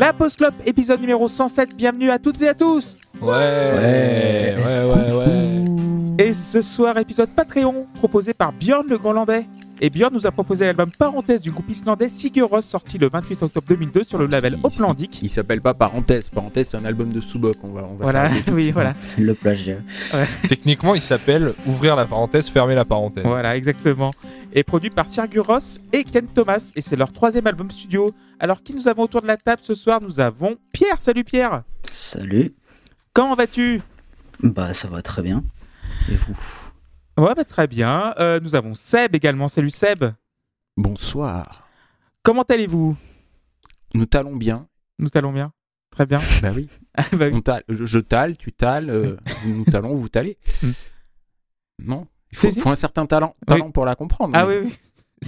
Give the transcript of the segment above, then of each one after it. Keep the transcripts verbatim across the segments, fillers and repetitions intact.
La Pause Club, épisode numéro cent sept, bienvenue à toutes et à tous. Ouais, ouais, ouais, ouais, ouais. Et ce soir, épisode Patreon, proposé par Björn le Groenlandais. Et Björn nous a proposé l'album Parenthèse du groupe islandais Sigur Rós, sorti le vingt-huit octobre deux mille deux sur le label Oplandic. Il s'appelle pas Parenthèse, Parenthèse c'est un album de Subok, on va, on va Voilà, oui, voilà. Le plagiat. Ouais. Techniquement, il s'appelle Ouvrir la parenthèse, fermer la parenthèse. Voilà, exactement. Et produit par Sigur Rós et Ken Thomas, et c'est leur troisième album studio. Alors, qui nous avons autour de la table ce soir? Nous avons Pierre. Salut Pierre. Salut. Comment vas-tu? Bah, ça va très bien. Et vous? Ouais, bah, très bien. Euh, nous avons Seb également. Salut Seb. Bonsoir. Comment allez-vous? Nous talons bien. Nous allons bien. Très bien. Bah oui. Bah oui. On tale, je, je tale, tu tales, euh, nous talons, vous talez. Non, il faut, Si, si. faut un certain talent, talent Oui. pour la comprendre. Ah mais- oui, oui.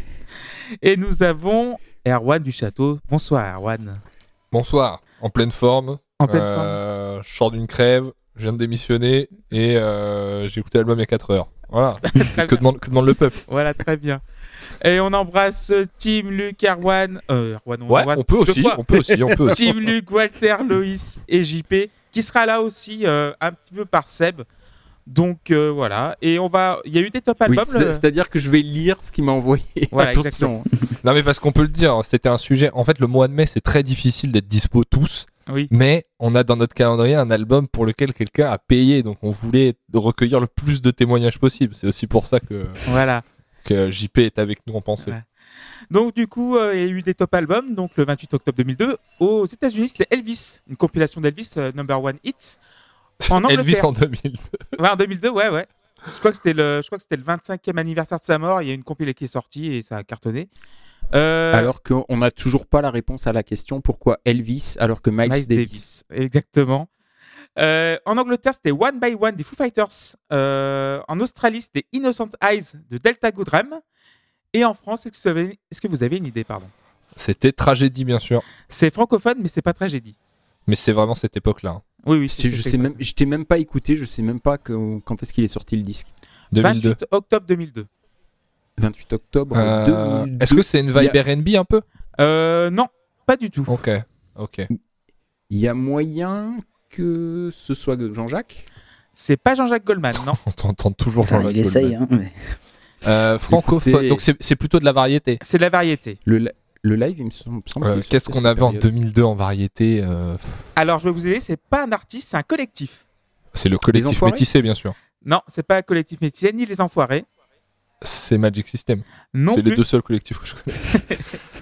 Et nous avons Erwan du Château. Bonsoir Erwan. Bonsoir, en pleine forme. En pleine euh, Je sors d'une crève, je viens de démissionner et euh, j'ai écouté l'album il y a quatre heures. Voilà. Très que, bien. demande, que demande le peuple? Voilà, très bien. Et on embrasse Tim, Luc, Erwan. Euh, Erwan, on Ouais, embrasse on peut deux aussi, fois. on peut aussi, on peut aussi. Tim, Luc, Walter, Loïs et J P, qui sera là aussi euh, un petit peu par Seb. Donc euh, voilà. Et on va. Il y a eu des top Oui, albums. c'est- le- c'est-à-dire que je vais lire ce qu'il m'a envoyé. Voilà, Attention. Non mais parce qu'on peut le dire, c'était un sujet. En fait, le mois de mai, c'est très difficile d'être dispo tous. Oui. Mais on a dans notre calendrier un album pour lequel quelqu'un a payé, donc on voulait recueillir le plus de témoignages possible. C'est aussi pour ça que, Voilà. que J P est avec nous en pensée. Ouais. Donc du coup, euh, il y a eu des top albums. Donc le vingt-huit octobre deux mille deux, aux États-Unis, c'était Elvis, une compilation d'Elvis euh, Number One Hits. En Elvis Angleterre. en deux mille deux. Ouais, en deux mille deux, ouais, ouais. Je crois que c'était le, je crois que c'était le vingt-cinquième anniversaire de sa mort. Il y a une compilation qui est sortie et ça a cartonné. Euh, Alors qu'on n'a toujours pas la réponse à la question pourquoi Elvis alors que Miles, Miles Davis. Davis, exactement. Euh, en Angleterre, c'était One by One des Foo Fighters. Euh, en Australie, c'était Innocent Eyes de Delta Goodrem. Et en France, est-ce que vous avez, est-ce que vous avez une idée, pardon? C'était Tragédie, bien sûr. C'est francophone, mais c'est pas tragédie. Mais c'est vraiment cette époque-là. hein. Oui, oui. C'est- Je sais même, je t'ai même pas écouté, je sais même pas que- quand est-ce qu'il est sorti le disque. deux mille deux. vingt-huit octobre deux mille deux. vingt-huit octobre Euh, deux mille deux. Est-ce que c'est une Il y vibe a- R and B un peu? Euh, non, pas du tout. Ok, ok. Il y a moyen que ce soit Jean-Jacques. C'est pas Jean-Jacques Goldman, non. On t'entend toujours Putain, Jean-Jacques il essaye, Goldman. hein. mais- Euh, francophone, Écoutez- donc c'est c'est plutôt de la variété. C'est de la variété. Le, li- le live, il me semble. semble Euh, qu'il est sorti Qu'est-ce à qu'on cette avait en période. deux mille deux en variété euh, Alors, je vais vous aider, c'est pas un artiste, c'est un collectif. C'est le collectif Enfoirés métissé, bien sûr. Non, c'est pas un collectif métier, ni les Enfoirés. C'est Magic System. Non C'est plus. les deux seuls collectifs que je connais.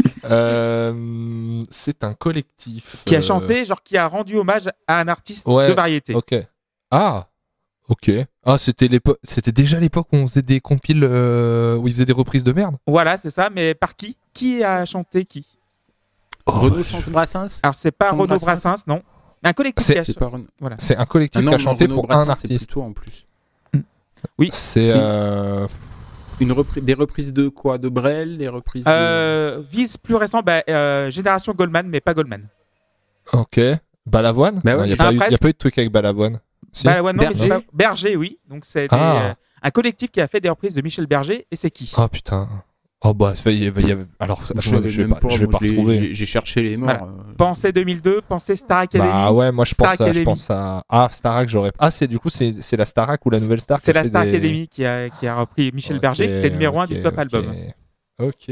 Euh, c'est un collectif. Qui a euh, chanté, genre qui a rendu hommage à un artiste Ouais, de variété. Ok. Ah, ok. Ah, c'était l'époque. C'était déjà l'époque où on faisait des compiles euh, où ils faisaient des reprises de merde. Voilà, c'est ça, mais par qui? Qui a chanté qui? Renaud chante Brassens. Alors, c'est pas Chante Renaud Brassens. Brassens, non. Un collectif C'est- qui a C'est chanté. pas Renaud. Voilà. C'est un collectif Ah non, qui a chanté Renaud pour Brassens, un c'est artiste. plutôt en plus. Oui. C'est Si. euh, Une repri- des reprises de quoi? De Brel, des reprises de... Euh, vise plus récent, bah, euh, Génération Goldman, mais pas Goldman. ok. Balavoine. Bah ouais, Il n'y a, ah, pas eu- y a presque. pas eu de truc avec Balavoine. Si. Bah, ouais, non, mais c'est Berger. pas- Berger, oui. Donc, c'est des, Ah. euh, un collectif qui a fait des reprises de Michel Berger, et c'est qui? Oh putain. Oh bah, ça y est, il y a- alors je, Je je, l'avais vais même pas, je vais moi, pas l'ai- retrouver. j'ai- J'ai cherché les morts. Voilà. euh. Pensez deux mille deux, pensez Star Academy. Bah ouais, moi je Star pense, à, je Academy. pense à. Ah, Starac, j'aurais. Ah, c'est du coup, c'est c'est la Starac ou la nouvelle Star qui C'est a la fait Star des- Academy qui a, qui a repris Michel Ok, Berger, c'était numéro un ok, du top ok. album. Ok.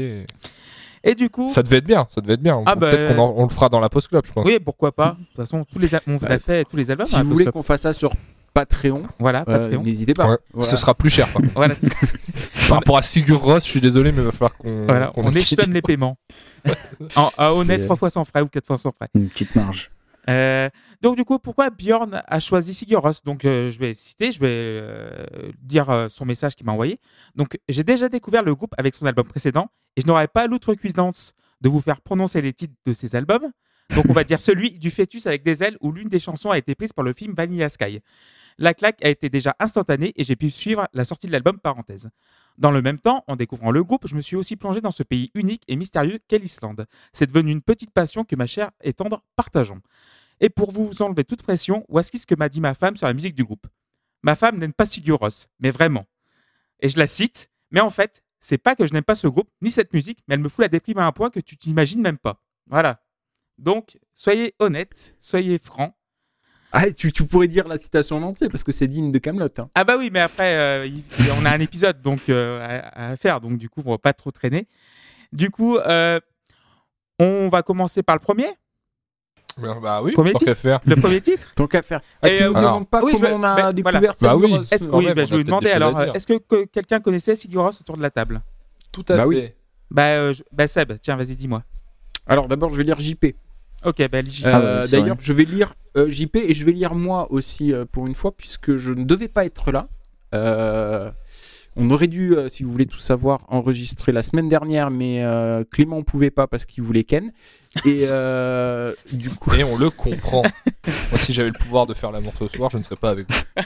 Et du coup, Ça devait être bien, ça devait être bien. Ah bah, Peut-être qu'on en- on le fera dans la post club, je pense. oui, pourquoi pas. De toute façon, tous les, a- on a fait tous les albums. Si hein, vous parce voulez que- qu'on fasse ça sur Patreon, Voilà, euh, Patreon. n'hésitez pas. Ouais, Voilà. Ce sera plus cher. quoi. Voilà, Par rapport à Sigur Rós, je suis désolé, mais il va falloir qu'on. voilà, qu'on on équilibre. échelonne les paiements. en, à honnête, C'est- trois fois sans frais ou quatre fois sans frais. Une petite marge. Euh, donc du coup, pourquoi Björn a choisi Sigur Rós? Donc euh, je vais citer, je vais euh, dire euh, son message qu'il m'a envoyé. Donc j'ai déjà découvert le groupe avec son album précédent et je n'aurais pas l'outrecuidance de vous faire prononcer les titres de ses albums. Donc on va dire celui du fœtus avec des ailes où l'une des chansons a été prise par le film Vanilla Sky. La claque a été déjà instantanée et j'ai pu suivre la sortie de l'album parenthèse. Dans le même temps, en découvrant le groupe, je me suis aussi plongé dans ce pays unique et mystérieux qu'est l'Islande. C'est devenu une petite passion que ma chère et tendre partageons. Et pour vous enlever toute pression, voici ce que m'a dit ma femme sur la musique du groupe. Ma femme n'aime pas Sigur Rós, mais vraiment. Et je la cite, mais en fait, c'est pas que je n'aime pas ce groupe, ni cette musique, mais elle me fout la déprime à un point que tu t'imagines même pas. Voilà. Donc, soyez honnêtes, soyez francs. Ah, tu, tu pourrais dire la citation en entier parce que c'est digne de Kaamelott. Hein. Ah bah oui, mais après, euh, il- on a un épisode donc euh, à, à faire, donc du coup, on va pas trop traîner. Du coup, euh, on va commencer par le premier, Bah oui, Premier tant titre qu'à faire. le premier titre. Tant qu'à faire. Ah, Et, tu euh, nous alors, demandes pas oui, je comment veux- on a bah, découvert voilà. ça. Bah oui. Est-ce- quand oui, même, bah, on je a vais lui peut-être demander des choses à alors, euh, dire. est-ce que, que quelqu'un connaissait Sigur Rós autour de la table? Tout à Bah oui. fait. Bah, euh, je- bah Seb, tiens, vas-y, dis-moi. Alors d'abord, je vais lire J P. Ok, bah lis. Euh, Ah ouais, c'est D'ailleurs, vrai. je vais lire euh, J P et je vais lire moi aussi euh, pour une fois puisque je ne devais pas être là. Euh, on aurait dû, euh, si vous voulez tout savoir, enregistrer la semaine dernière, mais euh, Clément ne pouvait pas parce qu'il voulait Ken. Et euh, du coup, Et on le comprend. Moi, si j'avais le pouvoir de faire l'amour ce soir, je ne serais pas avec vous.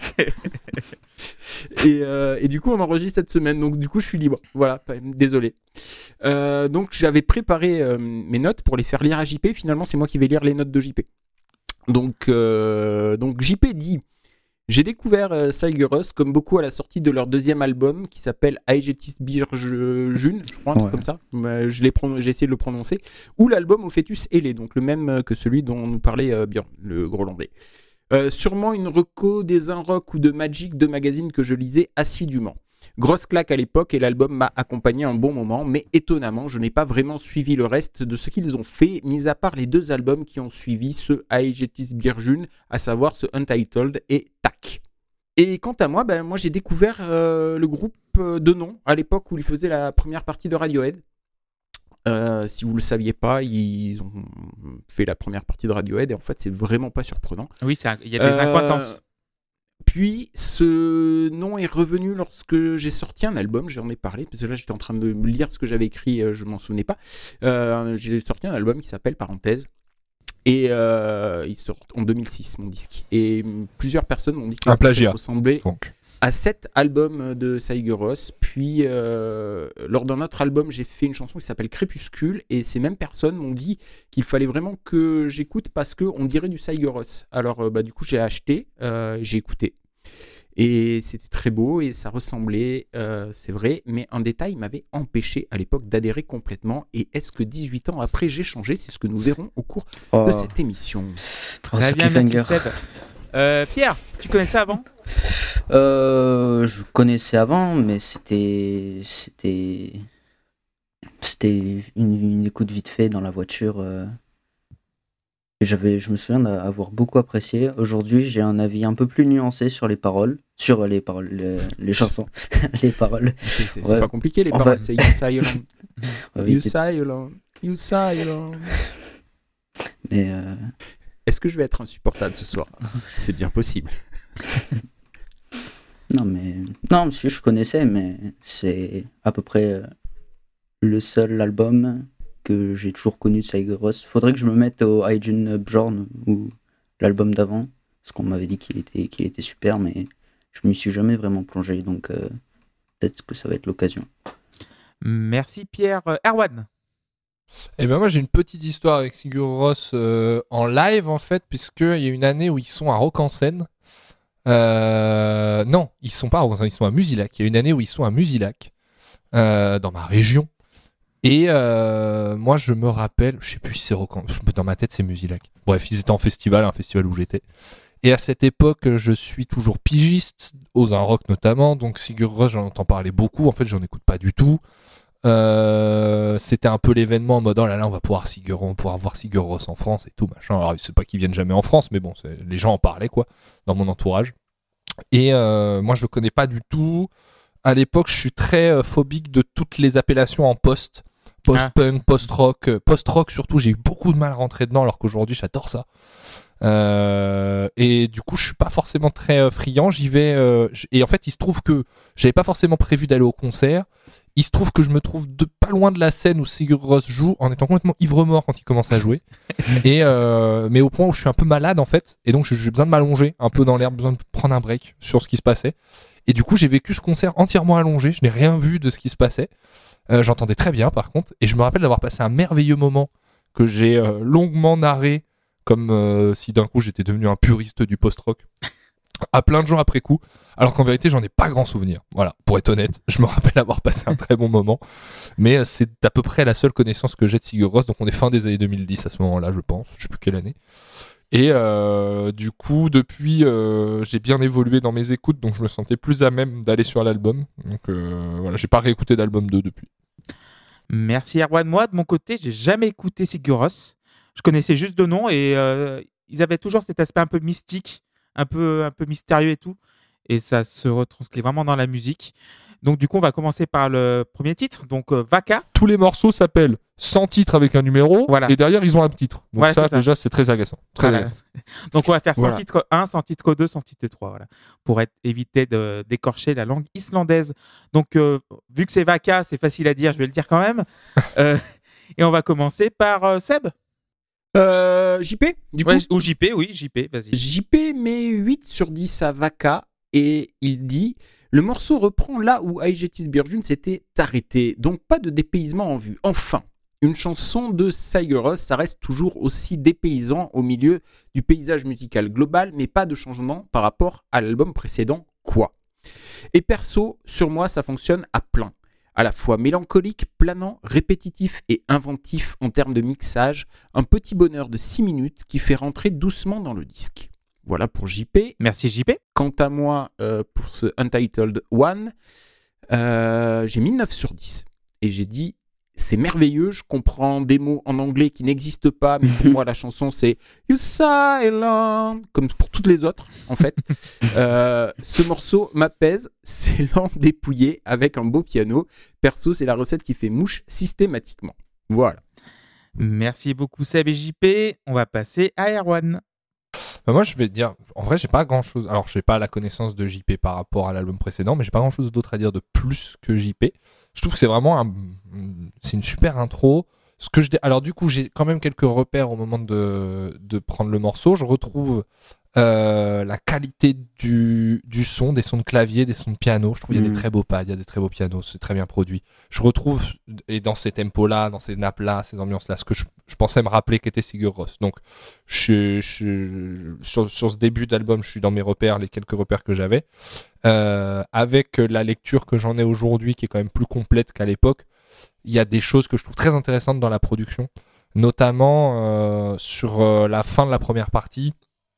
et, euh, et du coup, on enregistre cette semaine. Donc du coup, je suis libre. Voilà, pas- désolé. Euh, donc j'avais préparé euh, mes notes pour les faire lire à J P. Finalement, c'est moi qui vais lire les notes de J P. Donc, euh, donc J P dit: j'ai découvert euh, Sigur Rós comme beaucoup à la sortie de leur deuxième album qui s'appelle Aegetis Birjun, je crois, un truc Ouais. comme ça. Euh, je l'ai pronon- j'ai essayé de le prononcer. Ou l'album au fœtus ailé, donc le même euh, que celui dont nous parlait euh, Björn, le Groenlandais. Euh, sûrement une reco des Rock ou de Magic, de magazines que je lisais assidûment. Grosse claque à l'époque et l'album m'a accompagné un bon moment, mais étonnamment, je n'ai pas vraiment suivi le reste de ce qu'ils ont fait, mis à part les deux albums qui ont suivi, ce Aegetis Birjun, à savoir ce Untitled et Tac. Et quant à moi, ben, moi j'ai découvert euh, le groupe euh, de nom à l'époque où ils faisaient la première partie de Radiohead. Euh, si vous ne le saviez pas, ils ont fait la première partie de Radiohead et en fait c'est vraiment pas surprenant. Oui, c'est un- il y a des Euh, incointances. Puis ce nom est revenu lorsque j'ai sorti un album, j'en ai parlé, parce que là j'étais en train de me lire ce que j'avais écrit, euh, je m'en souvenais pas. Euh, j'ai sorti un album qui s'appelle Parenthèse, et euh, il sort en deux mille six, mon disque. Et hum, plusieurs personnes m'ont dit que Un plagiat. ressemblait Donc, à sept albums de Sigur Rós. Puis, euh, lors d'un autre album, j'ai fait une chanson qui s'appelle Crépuscule. Et ces mêmes personnes m'ont dit qu'il fallait vraiment que j'écoute parce qu'on dirait du Sigur Rós. Alors, euh, bah, du coup, j'ai acheté, euh, j'ai écouté. Et c'était très beau et ça ressemblait, euh, c'est vrai. Mais un détail m'avait empêché à l'époque d'adhérer complètement. Et est-ce que dix-huit ans après, j'ai changé? C'est ce que nous verrons au cours Oh, de cette émission. oh, Très ce bien, merci cliffhanger. Seb. Euh, Pierre, tu connaissais avant? Euh, je connaissais avant, mais c'était c'était c'était une, une écoute vite fait dans la voiture. euh. J'avais, je me souviens d'avoir beaucoup apprécié. Aujourd'hui, j'ai un avis un peu plus nuancé sur les paroles, sur les paroles, les, les chansons, les paroles. C'est c'est- Ouais. c'est pas compliqué les En paroles. fait- C'est You Silent. Euh, You il était- silent, you silent. mais euh, Est-ce que je vais être insupportable ce soir? C'est bien possible. non, mais non, monsieur, je connaissais, mais c'est à peu près euh, le seul album que j'ai toujours connu de Sigur Rós. Faudrait que je me mette au Aegetis Björn ou l'album d'avant, parce qu'on m'avait dit qu'il était, qu'il était super, mais je m'y suis jamais vraiment plongé, donc euh, peut-être que ça va être l'occasion. Merci Pierre. Euh, Erwan. eh ben moi j'ai une petite histoire avec Sigur Rós euh, en live en fait, puisqu'il y a une année où ils sont à Rock en Seine. Euh, non, ils sont pas à Rock en Seine, ils sont à Musilac. Il y a une année où ils sont à Musilac, euh, dans ma région. Et euh, moi je me rappelle, je sais plus si c'est Rock en... dans ma tête c'est Musilac. Bref, ils étaient en festival, un festival où j'étais. Et à cette époque, je suis toujours pigiste, aux un rock notamment, donc Sigur Rós, j'en entends parler beaucoup, en fait j'en écoute pas du tout. Euh, c'était un peu l'événement en mode oh là là on va pouvoir Sigur, on va pouvoir voir Sigur Rós en France et tout machin. Alors c'est pas qu'ils viennent jamais en France, mais bon, c'est, les gens en parlaient quoi dans mon entourage. Et euh, moi je connais pas du tout. À l'époque, je suis très euh, phobique de toutes les appellations en post, post-punk, post-rock, euh, post-rock surtout. J'ai eu beaucoup de mal à rentrer dedans, alors qu'aujourd'hui j'adore ça. Euh, et du coup, je suis pas forcément très euh, friand. J'y vais euh, j- et en fait, il se trouve que j'avais pas forcément prévu d'aller au concert. Il se trouve que je me trouve de pas loin de la scène où Sigur Rós joue, en étant complètement ivre-mort quand il commence à jouer. et euh, mais au point où je suis un peu malade en fait, et donc j'ai besoin de m'allonger un peu dans l'herbe, besoin de prendre un break sur ce qui se passait. Et du coup, j'ai vécu ce concert entièrement allongé. Je n'ai rien vu de ce qui se passait. Euh, j'entendais très bien par contre, et je me rappelle d'avoir passé un merveilleux moment que j'ai euh, longuement narré, comme euh, si d'un coup j'étais devenu un puriste du post-rock. à plein de gens après coup, alors qu'en vérité j'en ai pas grand souvenir. Voilà, pour être honnête, je me rappelle avoir passé un très bon moment, mais euh, c'est à peu près la seule connaissance que j'ai de Sigur Rós, donc on est fin des années deux mille dix à ce moment-là, je pense, je sais plus quelle année. Et euh, du coup, depuis, euh, j'ai bien évolué dans mes écoutes, donc je me sentais plus à même d'aller sur l'album. Donc euh, voilà, j'ai pas réécouté d'album deux depuis. Merci Erwan. Moi, de mon côté, j'ai jamais écouté Sigur Rós. Je connaissais juste de nom et euh, ils avaient toujours cet aspect un peu mystique, un peu, un peu mystérieux et tout. Et ça se retranscrit vraiment dans la musique. Donc du coup, on va commencer par le premier titre, donc euh, Vaka. Tous les morceaux s'appellent sans titre avec un numéro, Voilà. et derrière ils ont un titre. Donc Voilà, ça, c'est ça. déjà, c'est très agaçant. Très Voilà. agaçant. Donc on va faire sans Voilà. titre un, sans titre deux, sans titre trois, voilà, pour être, éviter de d'écorcher la langue islandaise. Donc euh, vu que c'est Vaka, c'est facile à dire, je vais le dire quand même. euh, et on va commencer par euh, Seb. Euh, J P, du Ouais, coup. ou J P, oui, J P, vas-y. J P met huit sur dix à Vaka et il dit le morceau reprend là où Aegetis Björjun s'était arrêté, donc pas de dépaysement en vue. Enfin, une chanson de Sigur Rós, ça reste toujours aussi dépaysant au milieu du paysage musical global, mais pas de changement par rapport à l'album précédent, quoi. Et perso, sur moi, ça fonctionne à plein. À la fois mélancolique, planant, répétitif et inventif en termes de mixage, un petit bonheur de six minutes qui fait rentrer doucement dans le disque. Voilà pour J P. Merci J P. Quant à moi, euh, pour ce Untitled One, euh, j'ai mis neuf sur dix. Et j'ai dit, c'est merveilleux, je comprends des mots en anglais qui n'existent pas, mais pour moi, la chanson, c'est You Silent, comme pour toutes les autres, en fait. euh, ce morceau m'apaise, c'est lent, dépouillé, avec un beau piano. Perso, c'est la recette qui fait mouche systématiquement. Voilà. Merci beaucoup Seb et J P. On va passer à Erwan. Bah, moi, je vais te dire, en vrai, j'ai pas grand chose. Alors, j'ai pas la connaissance de J P par rapport à l'album précédent, mais j'ai pas grand chose d'autre à dire de plus que J P. Je trouve que c'est vraiment un, c'est une super intro. Ce que je, dé... alors du coup, j'ai quand même quelques repères au moment de de prendre le morceau. Je retrouve euh, la qualité du du son, des sons de clavier, des sons de piano. Je trouve qu'il y a Mmh. des très beaux pads, il y a des très beaux pianos, c'est très bien produit. Je retrouve et dans ces tempos-là, dans ces nappes-là, ces ambiances-là, ce que je, je pensais me rappeler qu'était Sigur Rós. Donc, je, je sur sur ce début d'album, je suis dans mes repères, les quelques repères que j'avais. Euh, avec la lecture que j'en ai aujourd'hui, qui est quand même plus complète qu'à l'époque, il y a des choses que je trouve très intéressantes dans la production, notamment euh, sur euh, la fin de la première partie.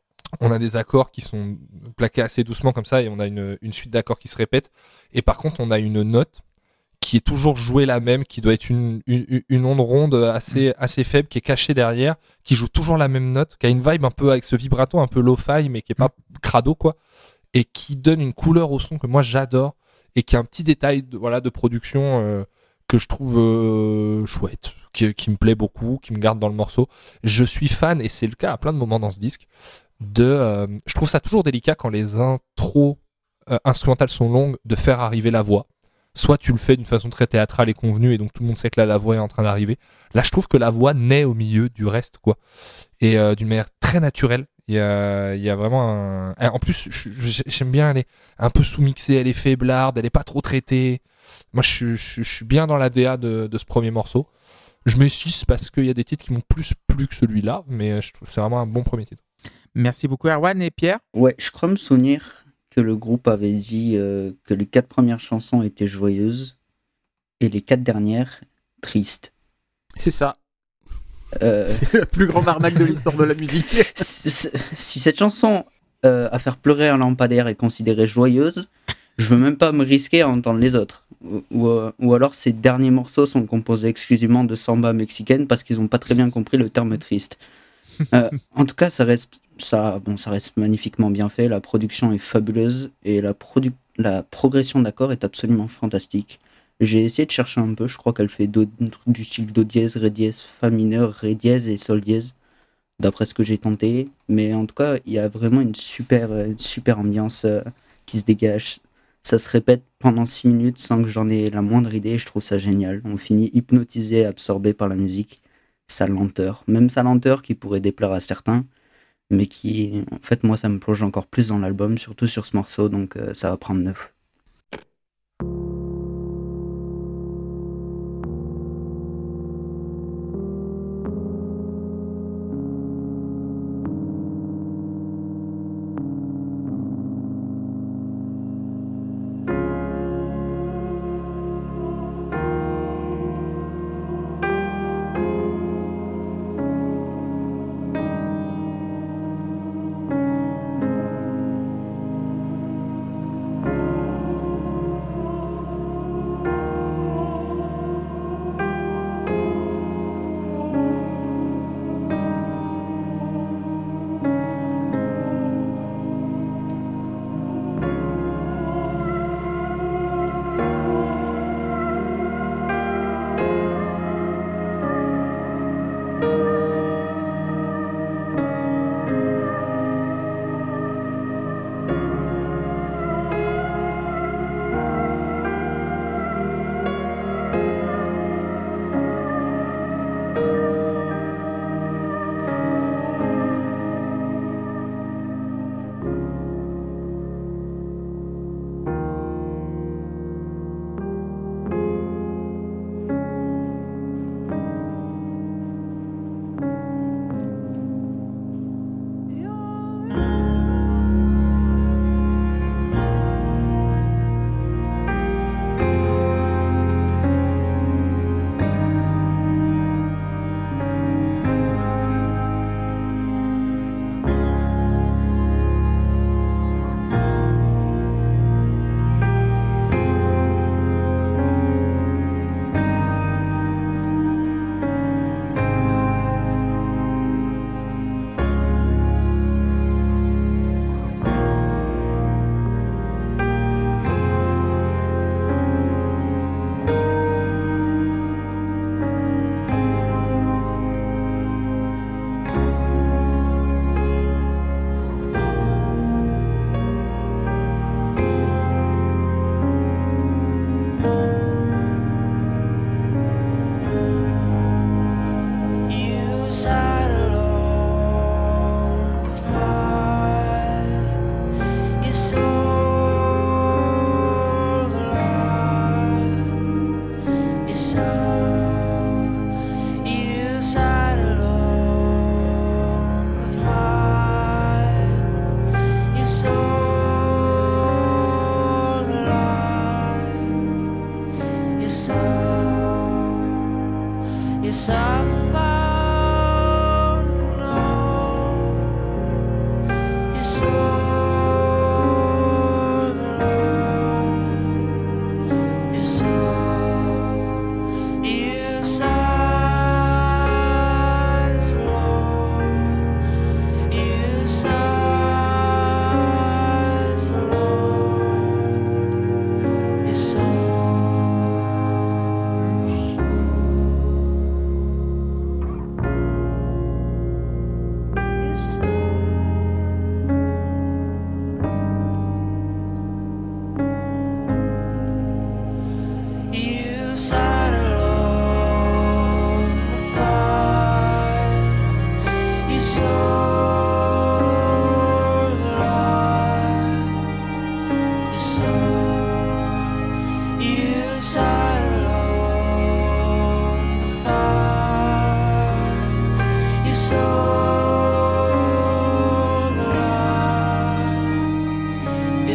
On a des accords qui sont plaqués assez doucement comme ça, et on a une, une suite d'accords qui se répètent. Et par contre, on a une note qui est toujours jouée la même, qui doit être une, une, une onde ronde assez, assez faible, qui est cachée derrière, qui joue toujours la même note, qui a une vibe un peu avec ce vibrato un peu lo-fi, mais qui est pas crado, quoi. Et qui donne une couleur au son que moi j'adore, et qui a un petit détail de, voilà, de production euh, que je trouve euh, chouette, qui, qui me plaît beaucoup, qui me garde dans le morceau. Je suis fan, et c'est le cas à plein de moments dans ce disque, de, euh, je trouve ça toujours délicat quand les intros euh, instrumentales sont longues, de faire arriver la voix. Soit tu le fais d'une façon très théâtrale et convenue, et donc tout le monde sait que là la voix est en train d'arriver. Là, je trouve que la voix naît au milieu du reste, quoi, et euh, d'une manière très naturelle. Il y a, il y a vraiment un... En plus, je- j'aime bien, elle est un peu sous-mixée, elle est faiblarde, elle est pas trop traitée. Moi, je, je, je suis bien dans la D A de, de ce premier morceau. Je mets six parce qu'il y a des titres qui m'ont plus plu que celui-là, mais je trouve que c'est vraiment un bon premier titre. Merci beaucoup Erwan et Pierre. Ouais, je crois me souvenir que le groupe avait dit euh, que les quatre premières chansons étaient joyeuses et les quatre dernières tristes. C'est ça. Euh, C'est la plus grande arnaque de l'histoire de la musique. si, si cette chanson euh, à faire pleurer un lampadaire est considérée joyeuse, je veux même pas me risquer à entendre les autres. Ou, ou, euh, ou alors ces derniers morceaux sont composés exclusivement de samba mexicaine parce qu'ils n'ont pas très bien compris le terme triste. Euh, en tout cas, ça reste, ça, bon, ça reste magnifiquement bien fait. La production est fabuleuse et la, produ- la progression d'accords est absolument fantastique. J'ai essayé de chercher un peu, je crois qu'elle fait do, du style do dièse, ré dièse, fa mineur, ré dièse et sol dièse, d'après ce que j'ai tenté. Mais en tout cas, il y a vraiment une super, une super ambiance euh, qui se dégage. Ça se répète pendant six minutes sans que j'en ai la moindre idée, je trouve ça génial. On finit hypnotisé, absorbé par la musique, sa lenteur, même sa lenteur qui pourrait déplaire à certains, mais qui, en fait, moi, ça me plonge encore plus dans l'album, surtout sur ce morceau, donc euh, ça va prendre neuf.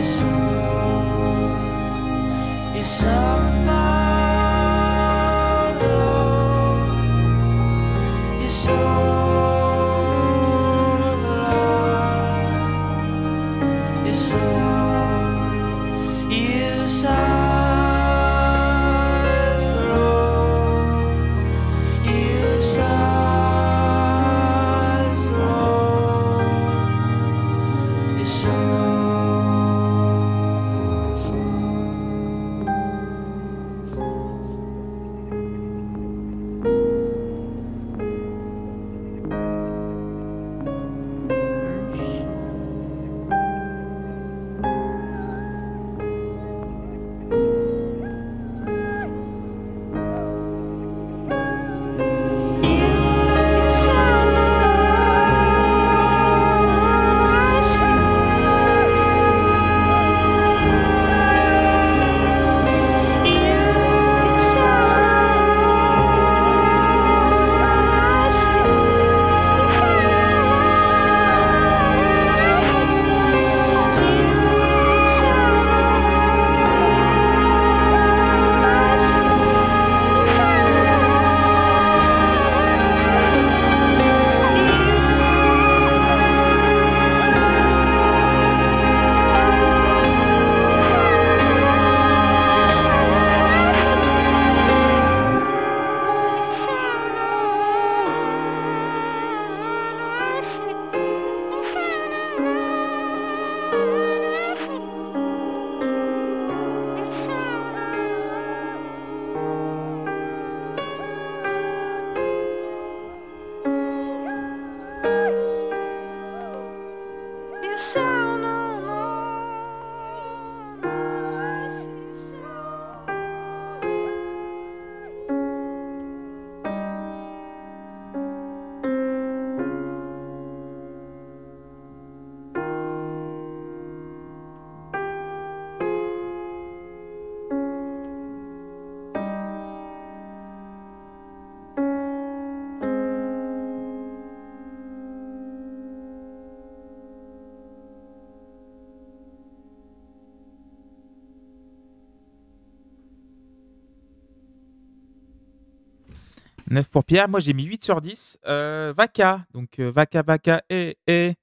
neuf pour Pierre, moi j'ai mis huit sur dix. Euh, Vaka, donc euh, Vaka Vaka et et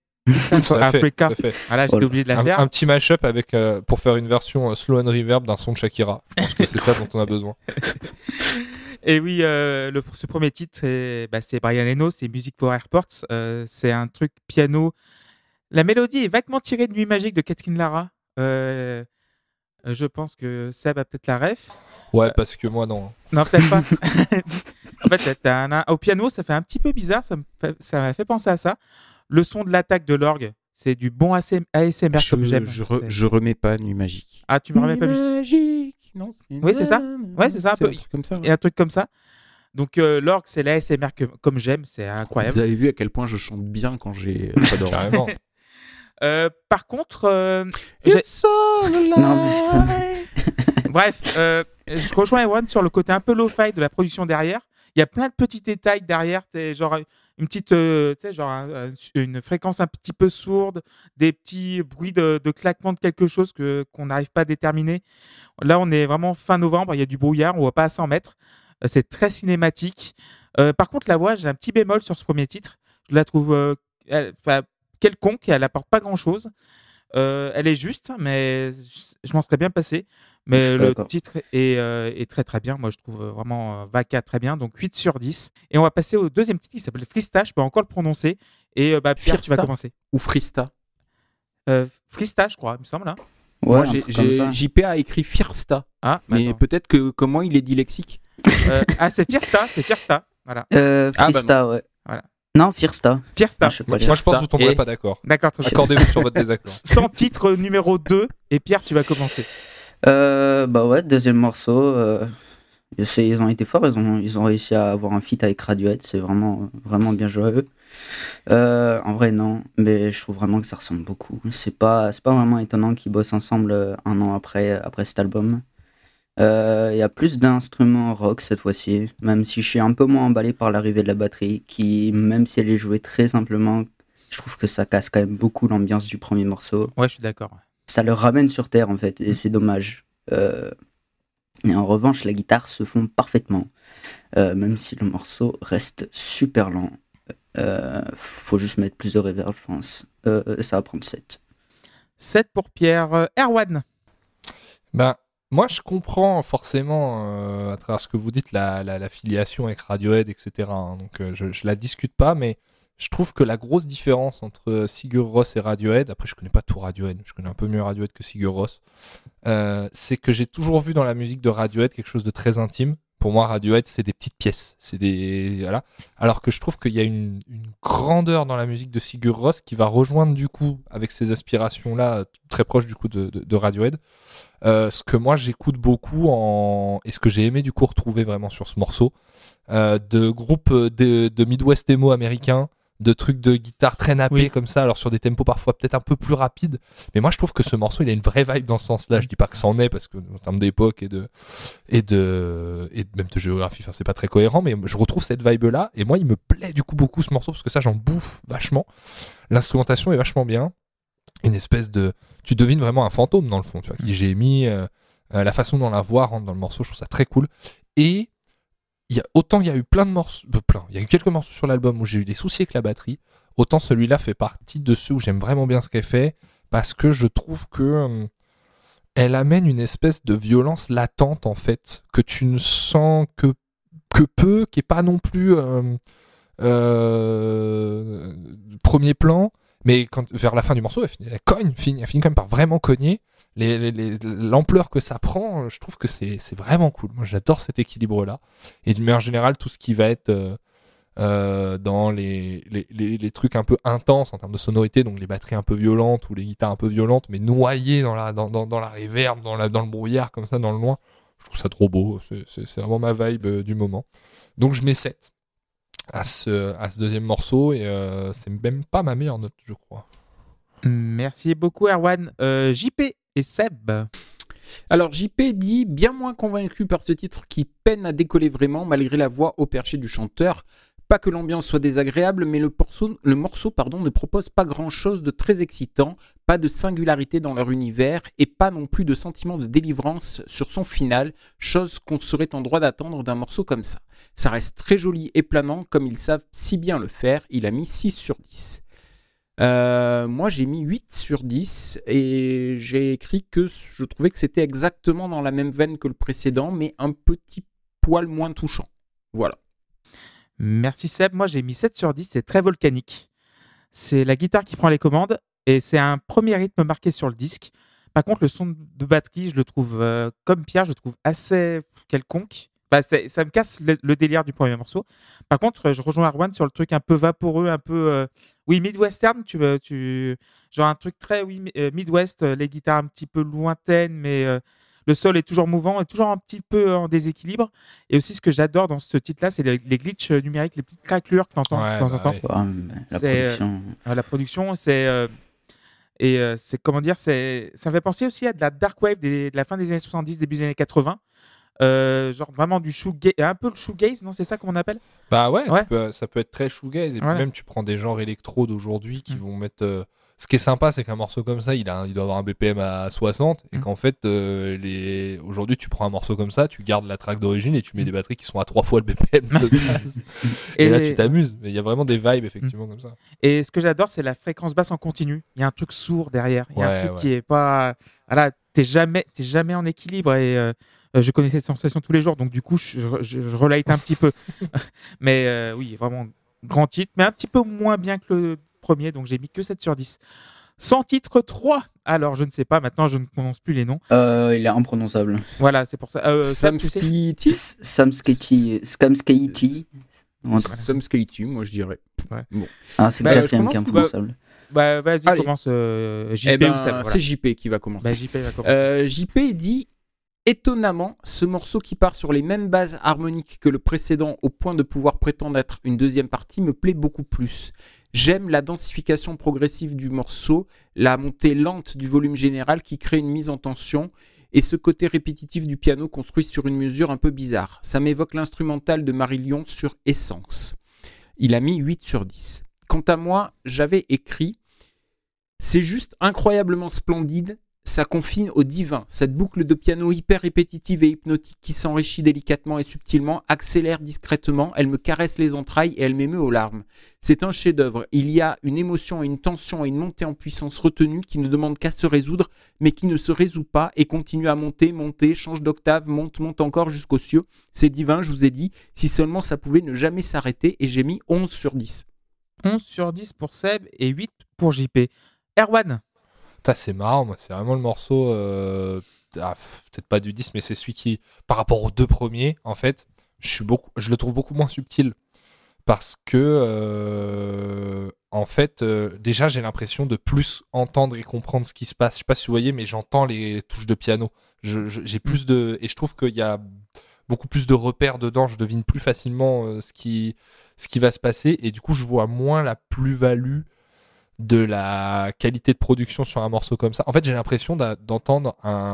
Africa. Voilà, j'étais obligé de la un, faire. Un petit mash-up avec, euh, pour faire une version euh, slow and reverb d'un son de Shakira. Je pense que c'est ça dont on a besoin. Et oui, euh, le, ce premier titre, c'est, bah, c'est Brian Eno, c'est Music for Airports. Euh, c'est un truc piano. La mélodie est vaguement tirée de Nuit Magique de Catherine Lara. Euh, je pense que Seb a peut-être la ref. Ouais, parce que moi, non. Non, peut-être pas. En fait, t'as un, un, au piano, ça fait un petit peu bizarre. Ça, me fait, ça m'a fait penser à ça. Le son de l'attaque de l'orgue, c'est du bon A S M R je, comme j'aime. Je, re, je remets pas Nuit Magique. Ah, tu me remets Nuit pas Magique. Non, oui, c'est ça. Ouais, c'est ça. Un peu. Un truc comme ça. Ouais. Et un truc comme ça. Donc, euh, l'orgue, c'est l'A S M R que, comme j'aime. C'est incroyable. Vous avez vu à quel point je chante bien quand j'ai pas d'orgue. Carrément. Euh, par contre, euh, j'ai... non, mais ça... bref, euh, je rejoins Ewan sur le côté un peu lo-fi de la production derrière. Il y a plein de petits détails derrière, genre une petite, euh, tu sais, genre un, une fréquence un petit peu sourde, des petits bruits de, de claquement de quelque chose que qu'on n'arrive pas à déterminer. Là, on est vraiment fin novembre, il y a du brouillard, on voit pas à cent mètres. C'est très cinématique. Euh, par contre, la voix, j'ai un petit bémol sur ce premier titre. Je la trouve euh, elle, quelconque, elle apporte pas grand-chose. Euh, elle est juste, mais je m'en serais bien passé. Mais le d'accord. titre est, euh, est très très bien. Moi, je trouve vraiment euh, Vaka très bien. Donc huit sur dix. Et on va passer au deuxième titre qui s'appelle Frista. Je peux encore le prononcer. Et euh, bah, Pierre, Firsta, tu vas commencer. Ou Frista euh, Frista, je crois, il me semble. Hein. Ouais, moi, j'ai, j'ai, J P a écrit Firsta. Ah, mais d'accord. Peut-être que comment il est dyslexique. euh, ah, c'est Firsta, c'est Firsta. Voilà. Euh, Frista, ah, bah ouais. Voilà. Non, Firsta. Firsta. Ah, je Moi, Firsta. Je pense que vous ne tomberez et... pas d'accord. D'accord. Accordez-vous sur votre désaccord. Sans titre numéro deux. Et Pierre, tu vas commencer. Euh, bah ouais, deuxième morceau. Euh, c'est, ils ont été forts. Ils ont, ils ont réussi à avoir un feat avec Radiohead. C'est vraiment, vraiment bien joué à eux. Euh, en vrai, non. Mais je trouve vraiment que ça ressemble beaucoup. C'est pas, c'est pas vraiment étonnant qu'ils bossent ensemble un an après, après cet album. Il euh, y a plus d'instruments rock cette fois-ci, même si je suis un peu moins emballé par l'arrivée de la batterie, qui, même si elle est jouée très simplement, je trouve que ça casse quand même beaucoup l'ambiance du premier morceau. Ouais, je suis d'accord. ça le ramène sur terre en fait, et c'est dommage. Euh, et en revanche, la guitare se fond parfaitement, euh, même si le morceau reste super lent. Euh, faut juste mettre plus de reverb, je pense. Euh, ça va prendre sept. sept pour Pierre. Euh, Erwan. Ben, moi, je comprends forcément, euh, à travers ce que vous dites, la, la, la filiation avec Radiohead, et cetera. hein. donc, euh, je, je la discute pas, mais je trouve que la grosse différence entre Sigur Rós et Radiohead, après, je connais pas tout Radiohead, je connais un peu mieux Radiohead que Sigur Rós, euh, c'est que j'ai toujours vu dans la musique de Radiohead quelque chose de très intime. Pour moi, Radiohead, c'est des petites pièces, c'est des voilà. Alors que je trouve qu'il y a une, une grandeur dans la musique de Sigur Rós qui va rejoindre du coup avec ces aspirations-là très proches du coup de, de, de Radiohead. Euh, ce que moi j'écoute beaucoup en et ce que j'ai aimé du coup retrouver vraiment sur ce morceau euh, de groupes de, de Midwest emo américains, de trucs de guitare très nappés Oui. comme ça, alors sur des tempos parfois peut-être un peu plus rapides, mais moi je trouve que ce morceau il a une vraie vibe dans ce sens-là. Je dis pas que c'en est parce que en termes d'époque et de et de et même de géographie, enfin c'est pas très cohérent, mais je retrouve cette vibe-là et moi il me plaît du coup beaucoup ce morceau parce que ça j'en bouffe vachement. L'instrumentation est vachement bien, une espèce de tu devines vraiment un fantôme dans le fond, tu vois, qui j'ai mis euh, euh, la façon dont la voix rentre dans le morceau, je trouve ça très cool. Et il y a, autant il y a eu plein de morceaux, euh, plein, il y a eu quelques morceaux sur l'album où j'ai eu des soucis avec la batterie, autant celui-là fait partie de ceux où j'aime vraiment bien ce qu'elle fait, parce que je trouve que euh, elle amène une espèce de violence latente en fait, que tu ne sens que, que peu, qui est pas non plus euh, euh, premier plan, mais quand, vers la fin du morceau, elle, finit, elle cogne, elle finit, elle finit quand même par vraiment cogner. Les, les, les, l'ampleur que ça prend, je trouve que c'est, c'est vraiment cool. Moi, j'adore cet équilibre-là. Et d'une manière générale, tout ce qui va être euh, euh, dans les, les, les, les trucs un peu intenses en termes de sonorité, donc les batteries un peu violentes ou les guitares un peu violentes, mais noyées dans la, dans, dans, dans la reverb, dans, la, dans le brouillard, comme ça, dans le loin. Je trouve ça trop beau. C'est, c'est, c'est vraiment ma vibe euh, du moment. Donc, je mets sept à ce, à ce deuxième morceau et euh, c'est même pas ma meilleure note, je crois. Merci beaucoup, Erwan. Euh, J P et Seb. Alors J P dit bien moins convaincu par ce titre qui peine à décoller vraiment malgré la voix au perché du chanteur. Pas que l'ambiance soit désagréable, mais le morceau, le morceau pardon, ne propose pas grand-chose de très excitant, pas de singularité dans leur univers et pas non plus de sentiment de délivrance sur son final, chose qu'on serait en droit d'attendre d'un morceau comme ça. Ça reste très joli et planant comme ils savent si bien le faire, il a mis six sur dix. Euh, moi j'ai mis huit sur dix et j'ai écrit que je trouvais que c'était exactement dans la même veine que le précédent mais un petit poil moins touchant. Voilà. Merci Seb, moi j'ai mis sept sur dix, c'est très volcanique. C'est la guitare qui prend les commandes et c'est un premier rythme marqué sur le disque. Par contre le son de batterie je le trouve, euh, comme Pierre, je le trouve assez quelconque. Bah, c'est, ça me casse le, le délire du premier morceau. Par contre, je rejoins Erwan sur le truc un peu vaporeux, un peu, euh, oui, mid-western, tu, tu, genre un truc très, oui, euh, mid-west, euh, les guitares un petit peu lointaines, mais euh, le sol est toujours mouvant et toujours un petit peu en déséquilibre. Et aussi, ce que j'adore dans ce titre-là, c'est les, les glitches numériques, les petites craquelures que tu entends Ouais, de temps bah en temps. ouais. Ouais, la C'est, production. Euh, la production, c'est. Euh, et euh, c'est, comment dire, c'est, ça me fait penser aussi à de la dark wave des, de la fin des années soixante-dix, début des années quatre-vingts. Euh, genre vraiment du shoegaze, un peu le shoegaze, non, c'est ça qu'on appelle? Bah ouais, Ouais. tu peux- ça peut être très shoegaze. Et Voilà. puis même, tu prends des genres électro d'aujourd'hui qui Mm. vont mettre. euh, Ce qui est sympa, c'est qu'un morceau comme ça, il, a, un- il doit avoir un B P M à soixante. Et Mm. qu'en fait, euh, les... aujourd'hui, tu prends un morceau comme ça, tu gardes la track d'origine et tu mets Mm. des batteries qui sont à trois fois le B P M de base. et, Et là, les- tu t'amuses. Mais il y a vraiment des vibes, effectivement, comme ça. Et ce que j'adore, c'est la fréquence basse en continu. Il y a un truc sourd derrière. Il y a Ouais, un truc ouais. qui est pas. Voilà, t'es jamais, t'es jamais en équilibre. Et euh, euh, je connais cette sensation tous les jours. Donc, du coup, je, je, je relate un petit peu. Mais euh, oui, vraiment grand titre. Mais un petit peu moins bien que le premier. Donc, j'ai mis que sept sur dix. Sans titre trois. Alors, je ne sais pas. Maintenant, je ne prononce plus les noms. Euh, il est imprononçable. Voilà, c'est pour ça. Euh, Seb, tu sais- Samskiti S- Samskiti. Skamskaiti. Samskiti, moi je dirais. Ah, c'est Bah, le je quatrième qui est commence ou imprononçable. Bah, vas-y, Allez. commence. Euh, J P Eh ben, ou Seb. Voilà. c'est J P qui va commencer. Bah, J P va commencer. Euh, J P dit étonnamment, ce morceau qui part sur les mêmes bases harmoniques que le précédent au point de pouvoir prétendre être une deuxième partie me plaît beaucoup plus. J'aime la densification progressive du morceau, la montée lente du volume général qui crée une mise en tension et ce côté répétitif du piano construit sur une mesure un peu bizarre. Ça m'évoque l'instrumental de Marillion sur Essence. Il a mis huit sur dix. Quant à moi, j'avais écrit « C'est juste incroyablement splendide ça confine au divin. Cette boucle de piano hyper répétitive et hypnotique qui s'enrichit délicatement et subtilement, accélère discrètement, elle me caresse les entrailles et elle m'émeut aux larmes. C'est un chef-d'œuvre. Il y a une émotion, une tension et une montée en puissance retenue qui ne demande qu'à se résoudre, mais qui ne se résout pas et continue à monter, monter, change d'octave, monte, monte encore jusqu'aux cieux. C'est divin, je vous ai dit, si seulement ça pouvait ne jamais s'arrêter, et j'ai mis onze sur dix. onze sur dix pour Seb et huit pour J P. Erwan. Putain, c'est marrant, moi, c'est vraiment le morceau, euh, ah, peut-être pas du dix, mais c'est celui qui, par rapport aux deux premiers, en fait, je, suis beaucoup, je le trouve beaucoup moins subtil. Parce que, euh, en fait, euh, déjà, j'ai l'impression de plus entendre et comprendre ce qui se passe. Je sais pas si vous voyez, mais j'entends les touches de piano. Je, je, j'ai plus de, et je trouve qu'il y a beaucoup plus de repères dedans. Je devine plus facilement euh, ce qui, ce qui va se passer. Et du coup, je vois moins la plus-value de la qualité de production sur un morceau comme ça. En fait, j'ai l'impression d'a- d'entendre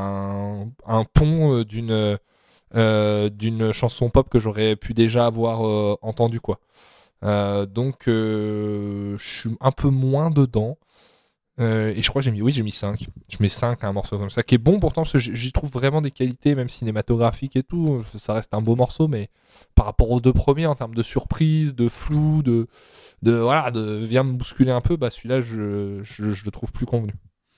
un, un pont d'une, euh, d'une chanson pop que j'aurais pu déjà avoir euh, entendu, quoi. Euh, donc, euh, je suis un peu moins dedans. Euh, et je crois que j'ai mis, oui, j'ai mis cinq. Je mets cinq à un morceau comme ça, qui est bon pourtant, parce que j'y j'y trouve vraiment des qualités, même cinématographiques et tout. Ça reste un beau morceau, mais par rapport aux deux premiers, en termes de surprise, de flou, de, de voilà, de viens me bousculer un peu, bah celui-là, je, je, je le trouve plus convenu.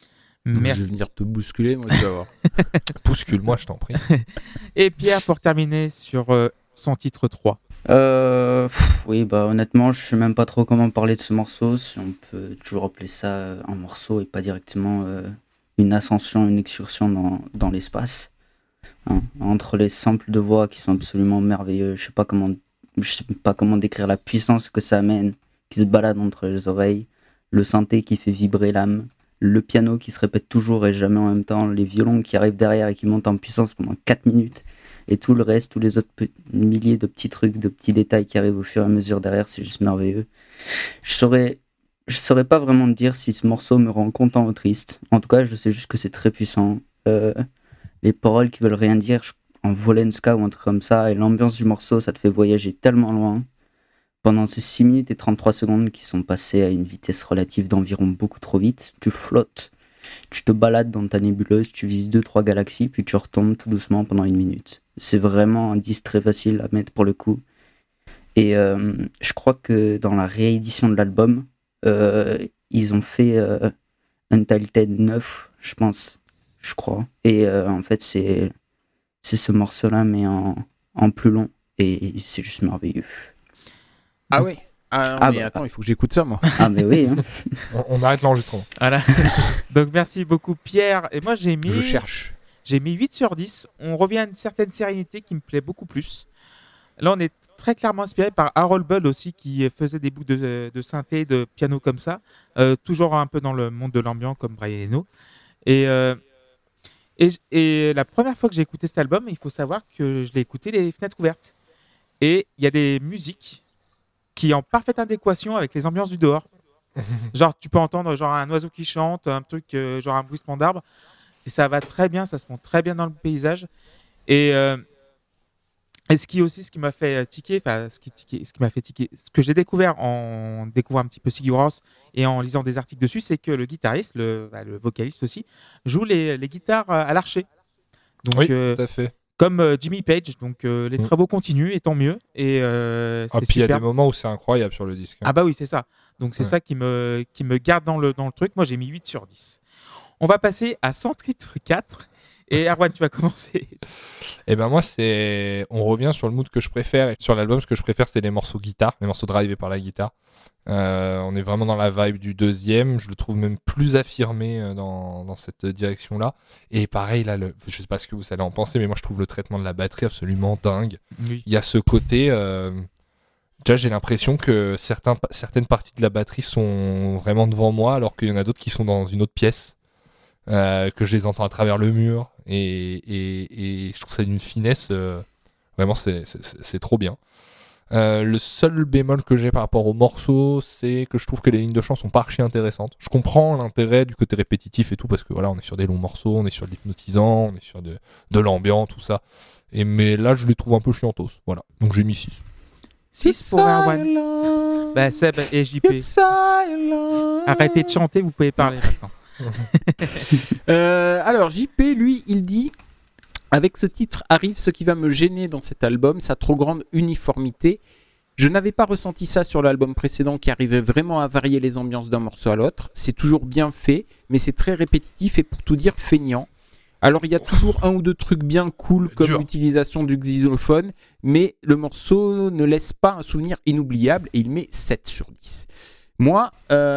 Merci. Je vais venir te bousculer, moi, tu vas voir. Bouscule-moi, je t'en prie. Et Pierre, pour terminer sur euh, son titre trois. Euh, pff, oui, bah honnêtement, je sais même pas trop comment parler de ce morceau, si on peut toujours appeler ça un morceau et pas directement euh, une ascension, une excursion dans, dans l'espace. Hein, entre les samples de voix qui sont absolument merveilleux, je sais pas comment, je sais pas comment décrire la puissance que ça amène, qui se balade entre les oreilles, le synthé qui fait vibrer l'âme, le piano qui se répète toujours et jamais en même temps, les violons qui arrivent derrière et qui montent en puissance pendant quatre minutes. Et tout le reste, tous les autres pe- milliers de petits trucs, de petits détails qui arrivent au fur et à mesure derrière, c'est juste merveilleux. Je saurais, je saurais pas vraiment dire si ce morceau me rend content ou triste. En tout cas, je sais juste que c'est très puissant. Euh, les paroles qui veulent rien dire, je- en Volenska ou un truc comme ça, et l'ambiance du morceau, ça te fait voyager tellement loin. Pendant ces six minutes et trente-trois secondes qui sont passées à une vitesse relative d'environ beaucoup trop vite, tu flottes. Tu te balades dans ta nébuleuse, tu vises deux trois galaxies, puis tu retombes tout doucement pendant une minute. C'est vraiment un disque très facile à mettre pour le coup. Et euh, je crois que dans la réédition de l'album, euh, ils ont fait euh, Untitled neuf, je pense, je crois. Et euh, en fait, c'est, c'est ce morceau-là, mais en, en plus long. Et c'est juste merveilleux. Ah ouais. Ah, non, Ah mais bah. attends, il faut que j'écoute ça, moi. Ah mais oui, hein. On, on arrête l'enregistrement. Voilà. Donc merci beaucoup Pierre. Et moi j'ai mis, Je cherche. j'ai mis huit sur dix. On revient à une certaine sérénité qui me plaît beaucoup plus. Là on est très clairement inspiré par Harold Bull aussi qui faisait des boucles de, de synthé, de piano comme ça. Euh, toujours un peu dans le monde de l'ambiance comme Brian Eno. Et, euh, et, j- et la première fois que j'ai écouté cet album, il faut savoir que je l'ai écouté les fenêtres ouvertes. Et il y a des musiques qui sont en parfaite adéquation avec les ambiances du dehors. Genre, tu peux entendre genre un oiseau qui chante, un truc, euh, genre un bruissement d'arbre, et ça va très bien, ça se monte très bien dans le paysage. Et, euh, et ce qui aussi, ce qui m'a fait euh, tiquer, enfin, ce qui, tiquer- ce qui m'a fait tiquer, ce que j'ai découvert en découvrant un petit peu Sigur Rós et en lisant des articles dessus, c'est que le guitariste, le, bah, le vocaliste aussi, joue les, les guitares euh, à l'archet. Donc, Oui, euh, tout à fait. comme euh, Jimmy Page, donc euh, les Mm. travaux continuent, et tant mieux. Et euh, Ah, c'est puis il y a super. des moments où c'est incroyable sur le disque. hein. Ah bah oui, c'est ça. Donc c'est Ouais. ça qui me, qui me garde dans le, dans le truc. Moi, j'ai mis huit sur dix. On va passer à cent titres quatre. Et Erwan, tu vas commencer. Et ben moi, c'est, on revient sur le mood que je préfère. Et sur l'album, ce que je préfère, c'est les morceaux guitare, les morceaux drivés par la guitare. Euh, on est vraiment dans la vibe du deuxième. Je le trouve même plus affirmé euh, dans, dans cette direction-là. Et pareil, là, le, je sais pas ce que vous allez en penser, mais moi, je trouve le traitement de la batterie absolument dingue. Oui. Il y a ce côté. Euh, déjà, j'ai l'impression que certains, certaines parties de la batterie sont vraiment devant moi, alors qu'il y en a d'autres qui sont dans une autre pièce. Euh, que je les entends à travers le mur et, et, et je trouve ça d'une finesse euh, vraiment c'est, c'est, c'est trop bien. Euh, le seul bémol que j'ai par rapport au morceau, c'est que je trouve que les lignes de chant sont pas archi intéressantes. Je comprends l'intérêt du côté répétitif et tout parce que voilà, on est sur des longs morceaux, on est sur de l'hypnotisant, on est sur de, de l'ambiance, tout ça. Et mais là, je les trouve un peu chiantos. Voilà, donc j'ai mis six. six pour Erwan. Bah Seb et J P. Arrêtez de chanter, vous pouvez parler maintenant. Euh, alors, J P, lui, il dit « Avec ce titre arrive ce qui va me gêner dans cet album, sa trop grande uniformité. Je n'avais pas ressenti ça sur l'album précédent qui arrivait vraiment à varier les ambiances d'un morceau à l'autre. C'est toujours bien fait, mais c'est très répétitif et pour tout dire feignant. Alors il y a toujours un ou deux trucs bien cool comme Dur. l'utilisation du xylophone, mais le morceau ne laisse pas un souvenir inoubliable et il met sept sur dix. Moi,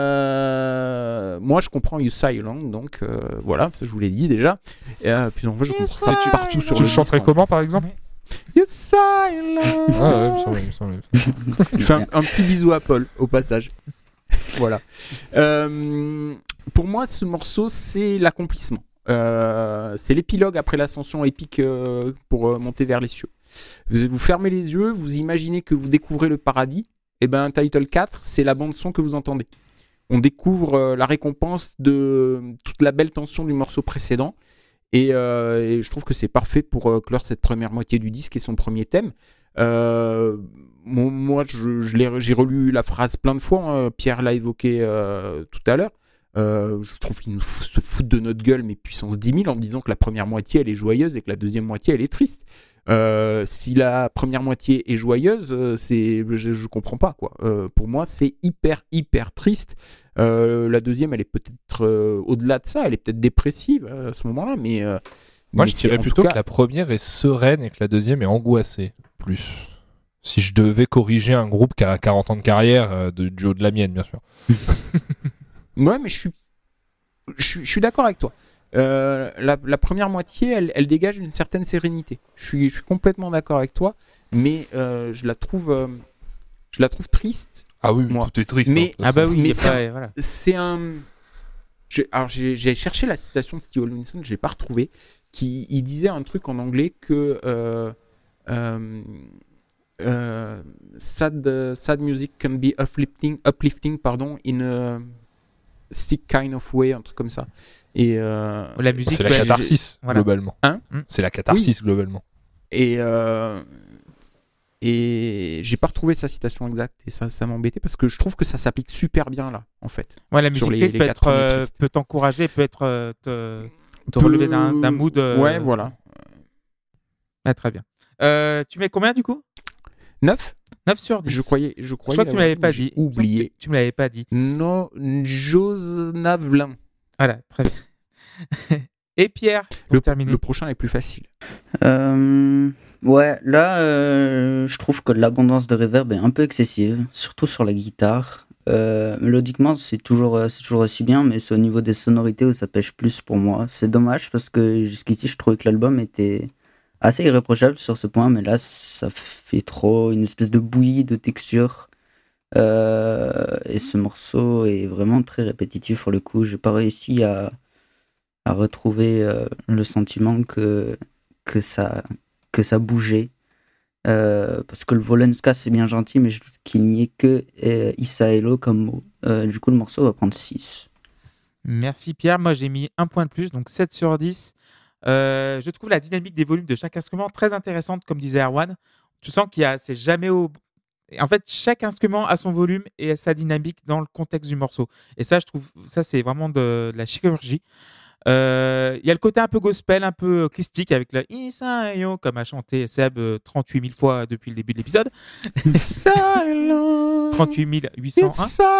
euh, moi je comprends You Silent, donc euh, voilà, ça je vous l'ai dit déjà. Et, euh, puis en fait je comprends ça partout sur Tu le le chanterais disque, comment, par exemple? You Silent. Ah ouais, il me semblait, il me semblait. Je fais un, un petit bisou à Paul au passage. Voilà. Euh, pour moi, ce morceau, c'est l'accomplissement. Euh, c'est l'épilogue après l'ascension épique euh, pour euh, monter vers les cieux. Vous, vous fermez les yeux, vous imaginez que vous découvrez le paradis. Et ben, Title quatre, c'est la bande-son que vous entendez. On découvre euh, la récompense de toute la belle tension du morceau précédent. Et, euh, et je trouve que c'est parfait pour euh, clore cette première moitié du disque et son premier thème. Euh, moi, moi je, je l'ai, j'ai relu la phrase plein de fois. Hein, Pierre l'a évoqué euh, tout à l'heure. Euh, je trouve qu'ils nous f- se foutent de notre gueule, mais puissance dix mille, en disant que la première moitié elle est joyeuse et que la deuxième moitié elle est triste. Euh, si la première moitié est joyeuse, euh, c'est, je, je comprends pas quoi. Euh, pour moi, c'est hyper hyper triste. Euh, la deuxième, elle est peut-être euh, au-delà de ça, elle est peut-être dépressive euh, à ce moment-là, mais euh, Moi, mais je c'est- dirais en plutôt tout cas, que la première est sereine et que la deuxième est angoissée. Plus. Si je devais corriger un groupe qui a quarante ans de carrière, euh, de, du haut de la mienne, bien sûr. ouais, mais je suis, je suis, je suis d'accord avec toi. Euh, la, la première moitié, elle, elle dégage une certaine sérénité. Je suis, je suis complètement d'accord avec toi, mais euh, je la trouve, euh, je la trouve triste. Ah oui, Moi. tout est triste. Mais- hein, de toute Ah bah façon. oui, Mais y a c'est pas, voilà. C'est un. je- alors j'ai, j'ai cherché la citation de Steve Wilson, je l'ai pas retrouvée. Qui il disait un truc en anglais que euh, euh, euh, sad, sad music can be uplifting, uplifting pardon, in a sick kind of way, un truc comme ça. Et euh, La musique, C'est la ouais, catharsis, Voilà. globalement. Hein Mm. C'est la catharsis, globalement. Et, euh, et j'ai pas retrouvé sa citation exacte et ça, ça m'embêtait parce que je trouve que ça s'applique super bien là, en fait. Ouais, la sur musique les- triste les peut, quatre être, premiers euh, tristes. peut t'encourager, peut être euh, te, te Peu- relever d'un, d'un mood. euh, Ouais, voilà. Ah, très bien. Euh, tu mets combien du coup? neuf neuf sur dix. Je croyais, je Je croyais. crois que tu me l'avais pas j'ai dit. Oublié. Tu me l'avais pas dit. No, Josnavlin. Voilà, très bien. Et Pierre, pour Le, terminer. le prochain est plus facile. Euh, ouais, là, euh, je trouve que l'abondance de reverb est un peu excessive, surtout sur la guitare. Euh, mélodiquement, c'est toujours, euh, c'est toujours aussi bien, mais c'est au niveau des sonorités où ça pêche plus pour moi. C'est dommage parce que jusqu'ici, je trouvais que l'album était assez irréprochable sur ce point, mais là, ça fait trop une espèce de bouillie de texture. Euh, et ce morceau est vraiment très répétitif pour le coup. J'ai pas réussi à, à retrouver euh, le sentiment que, que, ça, que ça bougeait. Euh, parce que le Volenska c'est bien gentil, mais je doute qu'il n'y ait que euh, Isaelo comme mot. Euh, du coup, le morceau va prendre six. Merci Pierre. Moi, j'ai mis un point de plus, donc sept sur dix. Euh, je trouve la dynamique des volumes de chaque instrument très intéressante, comme disait Erwan. Tu sens qu'il y a, c'est jamais au. En fait, chaque instrument a son volume et sa dynamique dans le contexte du morceau. Et ça, je trouve, ça, c'est vraiment de, de la chirurgie. Euh, Il y a le côté un peu gospel, un peu christique avec le Isaio, comme a chanté Seb euh, trente-huit mille fois depuis le début de l'épisode. trente-huit mille huit cent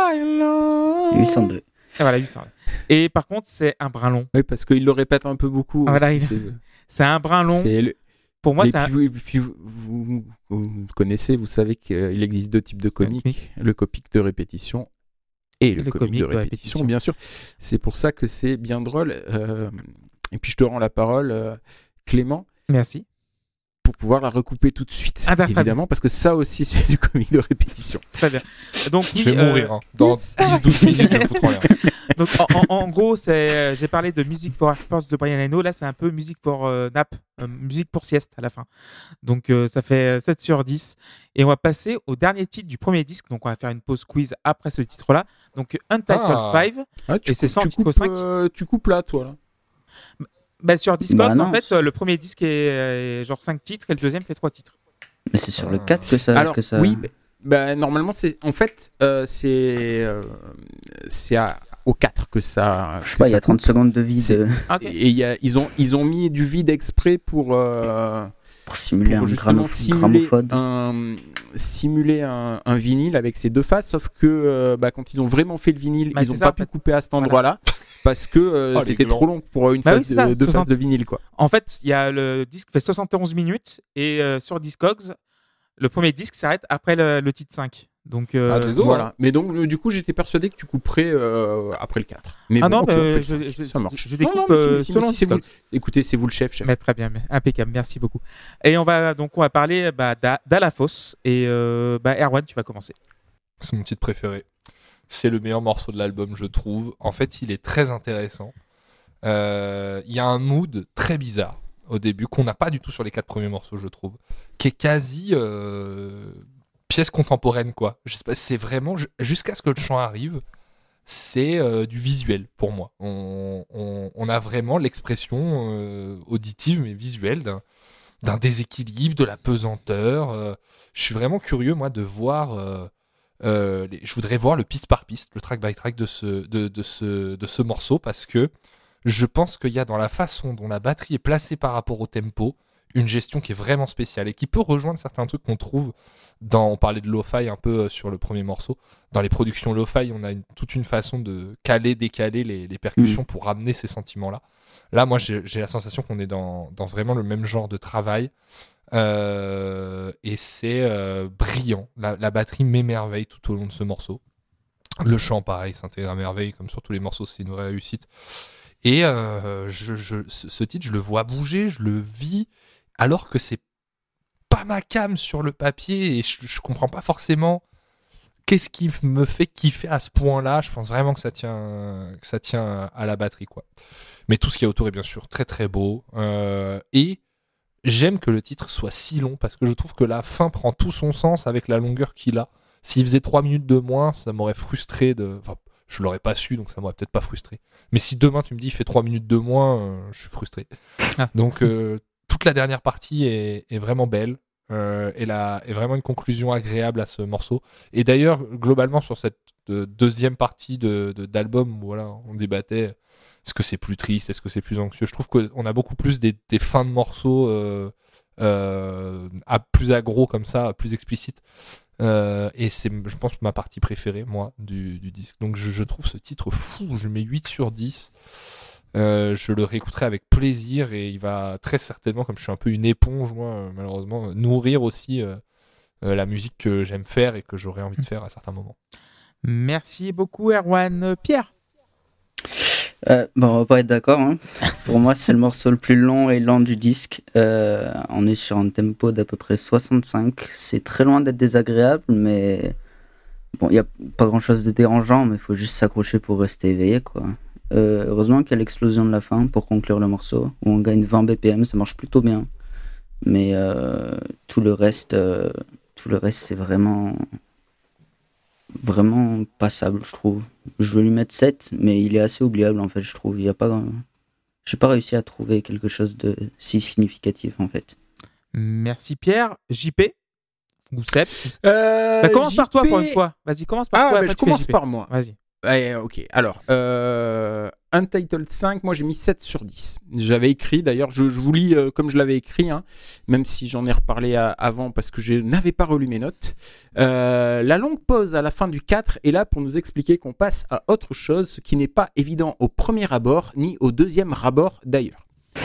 un. huit cent deux. Ah, voilà, huit cents. Et par contre, c'est un brin long. Oui, parce qu'il le répète un peu beaucoup. Ah, voilà, aussi, il- c'est- C'est un brin long. c'est le- Pour moi, Et c'est un. puis, vous, et puis vous, vous- vous connaissez, vous savez qu'il existe deux types de comiques. comique. Le comique de répétition et le, Le comique, de, répétition, répétition. bien sûr. C'est pour ça que c'est bien drôle. Euh, et puis je te rends la parole, euh, Clément, Merci. pour pouvoir la recouper tout de suite. Ah, très évidemment, parce que ça aussi, c'est du comique de répétition. Très bien. Donc, Je oui, vais euh, mourir. Hein. Dans yes. dix douze minutes, je vais me foutre en l'air. donc en, en- en gros, c'est, euh, j'ai parlé de Music for Airports de Brian Eno. Là, c'est un peu Music for euh, Nap, euh, musique pour sieste à la fin. Donc, euh, ça fait sept sur dix. Et on va passer au dernier titre du premier disque. Donc, on va faire une pause quiz après ce titre-là. Donc, Untitled Ah. cinq. Ah, tu Et c'est coupes- ça en tu titre coupes, cinq. euh, tu coupes là, toi. Là. Bah, sur Discord, Bah non, en fait, c'est- euh, le premier disque est euh, genre cinq titres et le deuxième fait trois titres. Mais c'est sur le quatre que ça. Alors, que ça... oui, bah, bah, normalement, c'est en fait, euh, c'est, euh, c'est à, au quatre que ça. Je sais pas, il y a trente secondes de vide. C'est- euh, Ok. Et il y a, ils, ont, ils ont mis du vide exprès pour, euh, Pour simuler pour un justement gramo- simuler, gramophone. un, simuler un, un vinyle avec ses deux faces, sauf que euh, bah, quand ils ont vraiment fait le vinyle, Bah, ils c'est n'ont ça, pas en pu fait. couper à cet Voilà. endroit-là parce que euh, Oh, les c'était glands. trop long pour une Bah oui, phase c'est ça, de, deux soixante faces de vinyle. Quoi. En fait, il y a le disque fait soixante et onze minutes et euh, sur Discogs, le premier disque s'arrête après le, le titre cinq. Donc, euh, Ah, désolé. Voilà. Mais donc, euh, du coup, j'étais persuadé que tu couperais euh, après le quatre. Mais Ah bon, non, ok, mais on fait le je- cinq. je- ça marche. je Non, découpe, non, mais euh, si- si- selon si, c'est vous- Discogs. Écoutez, c'est vous le chef, chef. Mais très bien, mais impeccable, merci beaucoup. Et on va donc on va parler bah, d'A- d'Alafos et euh, bah, Erwan, tu vas commencer. C'est mon titre préféré. C'est le meilleur morceau de l'album, je trouve. En fait, il est très intéressant. Euh, Il y a un mood très bizarre au début qu'on n'a pas du tout sur les quatre premiers morceaux, je trouve, qui est quasi euh, pièce contemporaine, quoi. Je sais pas, c'est vraiment ju- jusqu'à ce que le chant arrive, c'est euh, du visuel pour moi. On, on- on a vraiment l'expression euh, auditive mais visuelle d'un d'un déséquilibre, de la pesanteur. euh. Je suis vraiment curieux, moi, de voir. euh, euh, les- je voudrais voir le piste par piste, le track by track de ce, de, de ce, de ce morceau parce que je pense qu'il y a dans la façon dont la batterie est placée par rapport au tempo une gestion qui est vraiment spéciale et qui peut rejoindre certains trucs qu'on trouve dans, on parlait de lo-fi un peu euh, sur le premier morceau, dans les productions lo-fi on a une- toute une façon de caler, décaler les, les percussions pour ramener ces sentiments-là. Là moi j'ai, j'ai la sensation qu'on est dans, dans vraiment le même genre de travail. Euh, et c'est euh, brillant. La, la batterie m'émerveille tout au long de ce morceau. Le chant, pareil, s'intègre à merveille, comme sur tous les morceaux, c'est une vraie réussite. Et euh, je, je, ce, ce titre, je le vois bouger, je le vis, alors que c'est pas ma came sur le papier et je, je comprends pas forcément qu'est-ce qui me fait kiffer à ce point-là. Je pense vraiment que ça tient, que ça tient à la batterie, quoi. Mais tout ce qu'il y a autour est bien sûr très très beau. Euh, et j'aime que le titre soit si long parce que je trouve que la fin prend tout son sens avec la longueur qu'il a. S'il faisait trois minutes de moins, ça m'aurait frustré de. Enfin, je l'aurais pas su, donc ça m'aurait peut-être pas frustré. Mais si demain tu me dis il fait trois minutes de moins, euh, je suis frustré. Ah. Donc euh, toute la dernière partie est, est vraiment belle. Euh, et là est vraiment une conclusion agréable à ce morceau. Et d'ailleurs, globalement, sur cette euh, deuxième partie de, de- d'album, voilà, on débattait. Est-ce que c'est plus triste? Est-ce que c'est plus anxieux? Je trouve qu'on a beaucoup plus des, des fins de morceaux euh, euh, à plus aggro comme ça, plus explicites. Euh, et c'est, je pense, ma partie préférée, moi, du, du disque. Donc je, je trouve ce titre fou. Je mets huit sur dix. Euh, je le réécouterai avec plaisir et il va très certainement, comme je suis un peu une éponge, moi, euh, malheureusement, nourrir aussi euh, euh, la musique que j'aime faire et que j'aurais envie de faire à certains moments. Merci beaucoup Erwan. Euh, Pierre. Euh, bon, on va pas être d'accord. Hein. Pour moi, c'est le morceau le plus long et lent du disque. Euh, on est sur un tempo d'à peu près soixante-cinq. C'est très loin d'être désagréable, mais bon, il n'y a pas grand-chose de dérangeant, mais il faut juste s'accrocher pour rester éveillé, quoi. Euh, heureusement qu'il y a l'explosion de la fin pour conclure le morceau, où on gagne vingt B P M, ça marche plutôt bien. Mais euh, tout le reste, euh, tout le reste, c'est vraiment, vraiment passable, je trouve. Je veux lui mettre sept, mais il est assez oubliable en fait, je trouve. Il y a pas, j'ai pas réussi à trouver quelque chose de si significatif en fait. Merci Pierre. J P ou Seb. Euh, Bah, commence par toi J P. pour une fois. Vas-y, commence par Ah, toi. bah, après je tu fais commence J P. par moi. Vas-y. Ouais, ok. Alors, euh, Untitled cinq, moi j'ai mis sept sur dix. J'avais écrit, d'ailleurs, je, je vous lis euh, comme je l'avais écrit, hein, même si j'en ai reparlé à- avant parce que je n'avais pas relu mes notes. Euh, la longue pause à la fin du quatre est là pour nous expliquer qu'on passe à autre chose, ce qui n'est pas évident au premier abord, ni au deuxième abord d'ailleurs.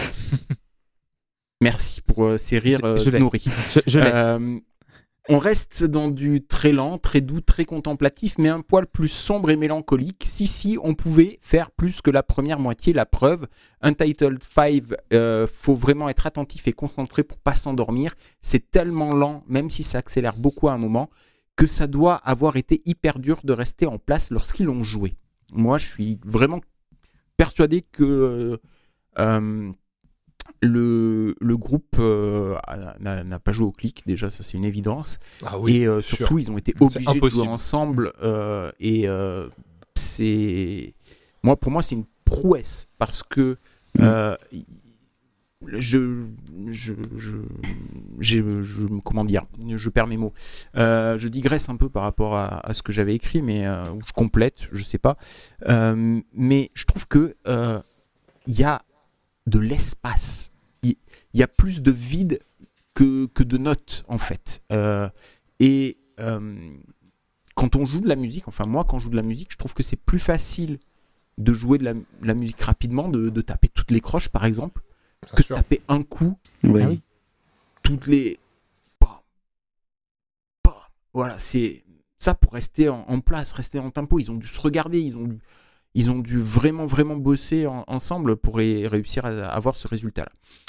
Merci pour euh, ces rires euh, Je- je l'ai. nourris. Je, je l'ai. Euh, on reste dans du très lent, très doux, très contemplatif, mais un poil plus sombre et mélancolique. Si, si, on pouvait faire plus que la première moitié, la preuve. Untitled cinq, euh, faut vraiment être attentif et concentré pour pas s'endormir. C'est tellement lent, même si ça accélère beaucoup à un moment, que ça doit avoir été hyper dur de rester en place lorsqu'ils l'ont joué. Moi, je suis vraiment persuadé que... Euh, Le, le groupe euh, n'a, n'a pas joué au clic, déjà ça c'est une évidence. Ah et euh, sûr. surtout ils ont été C'est obligés de jouer impossible. ensemble. euh, et euh, c'est moi, pour moi c'est une prouesse parce que euh, je, je, je, j'ai, je, comment dire, je perds mes mots. Euh, je digresse un peu par rapport à, à ce que j'avais écrit, mais euh, ou je complète, je sais pas. Euh, mais je trouve que euh, il y a de l'espace. Il y, y a plus de vide que, que de notes en fait. Euh, et euh, quand on joue de la musique, enfin moi quand je joue de la musique, je trouve que c'est plus facile de jouer de la, la musique rapidement, de, de taper toutes les croches par exemple, Bien que sûr. de taper un coup, Oui. Ah oui. toutes les... Bam, bam. Voilà, c'est ça pour rester en, en place, rester en tempo. Ils ont dû se regarder, ils ont dû, ils ont dû vraiment, vraiment bosser en, ensemble pour ré- réussir à, à avoir ce résultat-là.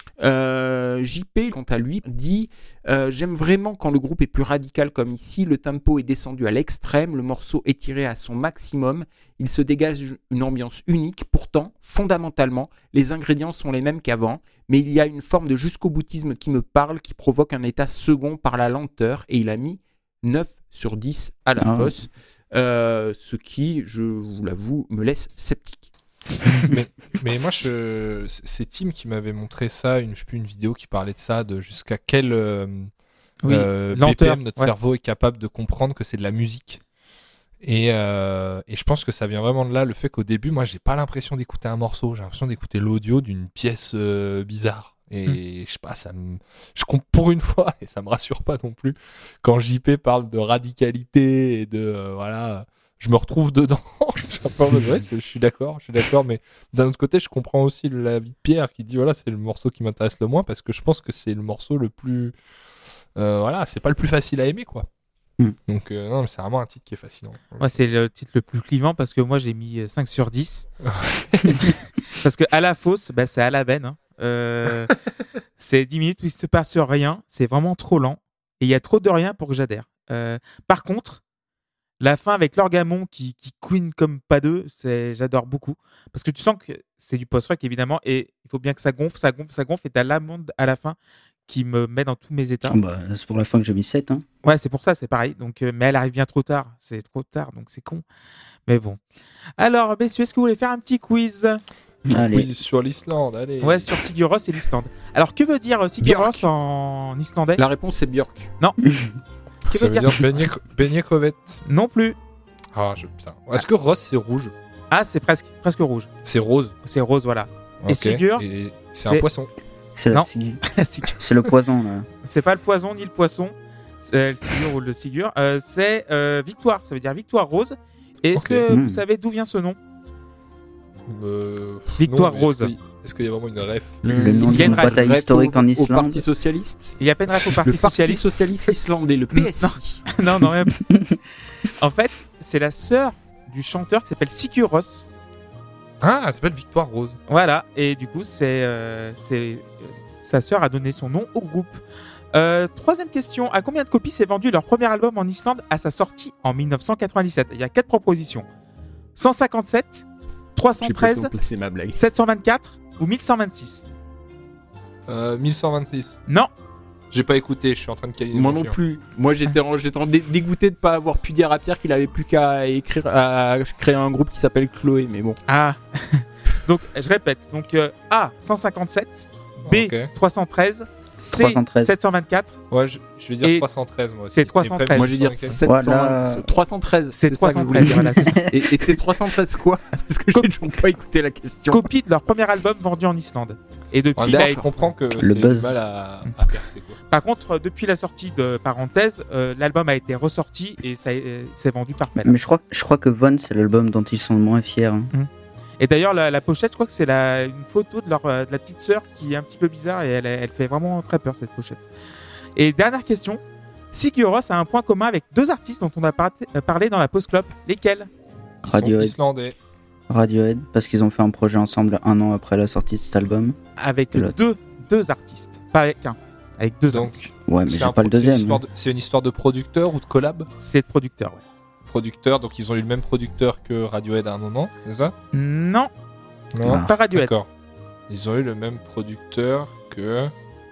Euh, J P, quant à lui, dit euh, j'aime vraiment quand le groupe est plus radical comme ici, le tempo est descendu à l'extrême, le morceau est tiré à son maximum, il se dégage une ambiance unique, pourtant, fondamentalement, les ingrédients sont les mêmes qu'avant, mais il y a une forme de jusqu'au-boutisme qui me parle, qui provoque un état second par la lenteur, et il a mis neuf sur dix à la Ah. fosse, euh, ce qui, je vous l'avoue, me laisse sceptique. mais, mais moi, je, c'est Tim qui m'avait montré ça, une, je sais plus, une vidéo qui parlait de ça, de jusqu'à quel euh, Oui, euh, lenteur, B P M notre ouais. cerveau est capable de comprendre que c'est de la musique. Et, euh, et je pense que ça vient vraiment de là, le fait qu'au début, moi, j'ai pas l'impression d'écouter un morceau, j'ai l'impression d'écouter l'audio d'une pièce euh, bizarre. Et Mm. je sais pas, ça me, je compte pour une fois, et ça me rassure pas non plus, quand J P parle de radicalité et de, euh, voilà, je me retrouve dedans. Je suis un peu en mode, ouais, je suis d'accord, je suis d'accord, mais d'un autre côté, je comprends aussi l'avis de Pierre qui dit, voilà, c'est le morceau qui m'intéresse le moins, parce que je pense que c'est le morceau le plus, euh, voilà, c'est pas le plus facile à aimer, quoi. Mm. Donc, euh, non, mais c'est vraiment un titre qui est fascinant. Moi, c'est le titre le plus clivant parce que moi, j'ai mis euh, cinq sur dix. Parce que à la fosse, bah, c'est à la benne. Hein. Euh, c'est dix minutes où il se passe rien. C'est vraiment trop lent. Et il y a trop de rien pour que j'adhère. Euh, par contre, la fin avec l'orgamon qui, qui couine comme pas deux, c'est, j'adore beaucoup. Parce que tu sens que c'est du post-rock, évidemment. Et il faut bien que ça gonfle, ça gonfle, ça gonfle. Et t'as l'amande à la fin qui me met dans tous mes états. Bah, c'est pour la fin que j'ai mis sept. Hein. Ouais, c'est pour ça, c'est pareil. Donc, euh, mais elle arrive bien trop tard. C'est trop tard, donc c'est con. Mais bon. Alors, messieurs, est-ce que vous voulez faire un petit quiz? Allez. Quiz sur l'Islande, allez. Ouais, sur Sigur Rós et l'Islande. Alors, que veut dire euh, Sigur Björk. Rós en islandais? La réponse c'est Björk. Que Ça veut veut dire dire beignet, cre- beignet crevette. Non plus. Ah, je, putain. Est-ce que rose c'est rouge? Ah, c'est presque, presque rouge. C'est rose. C'est rose, voilà. Et Ok. Sigur, Et c'est c'est- un poisson. C'est, la Non. Sigur. Sigur. C'est le poison, là. C'est pas le poison ni le poisson. C'est le Sigur ou le Sigur. Euh, c'est euh, victoire. Ça veut dire victoire rose. Et est-ce Ok. que Mm. vous savez d'où vient ce nom? Euh, Victoire non, mais rose. Est-ce qu'il est-ce qu'il y a vraiment une ref? Le nom il y a d'une une ref- bataille Ref historique au- en Au Islande. Parti Socialiste. Il y a peine ref au Parti Le Parti Socialiste. Socialiste Islandais, le P S I. non, non, même. En fait, c'est la sœur du chanteur qui s'appelle Sigur Rós. Ah, elle s'appelle Victoire Rose. Voilà, et du coup, c'est, euh, c'est euh, sa sœur a donné son nom au groupe. Euh, troisième question, à combien de copies s'est vendu leur premier album en Islande à sa sortie en dix-neuf cent quatre-vingt-dix-sept? Il y a quatre propositions. cent cinquante-sept, trois cent J'ai plutôt treize, placé ma blague. sept cent vingt-quatre ou mille cent vingt-six? Euh, mille cent vingt-six. Non, J'ai pas écouté, je suis en train de câliner Moi mon non chien. plus. Moi j'étais en, j'étais en dé- dégoûté de pas avoir pu dire à Pierre qu'il avait plus qu'à écrire, à créer un groupe qui s'appelle Chloé, mais bon. ah. Donc, je répète. Donc, euh, A, cent cinquante-sept, B, Ok. trois cent treize, C, trois cent treize. sept cent vingt-quatre. Ouais, je, je vais dire Et trois cent treize moi aussi. c'est trois cent treize. Et après, Moi je vais dire mille cent sept cent vingt, Voilà. trois cent treize. C'est ça que je voulais trois cent treize, dire. voilà, c'est ça. Et, et c'est trois cent treize quoi? Parce que j'ai toujours pas écouté la question. Copie de leur premier album vendu en Islande. Et depuis, En il a même temps, je été- comprends que Le c'est du buzz. mal à, à percer, quoi. par contre, euh, depuis la sortie de Parenthèse, euh, l'album a été ressorti et ça euh, s'est vendu par peine. Mais je crois, je crois que Von, c'est l'album dont ils sont le moins fiers. hein. Et d'ailleurs, la, la pochette, je crois que c'est la, une photo de, leur, euh, de la petite sœur qui est un petit peu bizarre et elle, elle fait vraiment très peur, cette pochette. Et dernière question. Sigur Rós a un point commun avec deux artistes dont on a par- euh, parlé dans la Pause Club. Lesquels? Ils sont Radiohead. islandais. Radiohead, parce qu'ils ont fait un projet ensemble un an après la sortie de cet album. Avec Et l'autre. deux, deux artistes. Pas avec un. Avec deux Donc, artistes. Ouais, mais c'est j'ai un pas le pro- c'est une deuxième. histoire de- C'est une histoire de producteur ou de collab? C'est le producteur, ouais. Producteur, donc ils ont eu le même producteur que Radiohead à un moment, c'est ça? Non, Non, Ah. pas Radiohead. d'accord. Ils ont eu le même producteur que.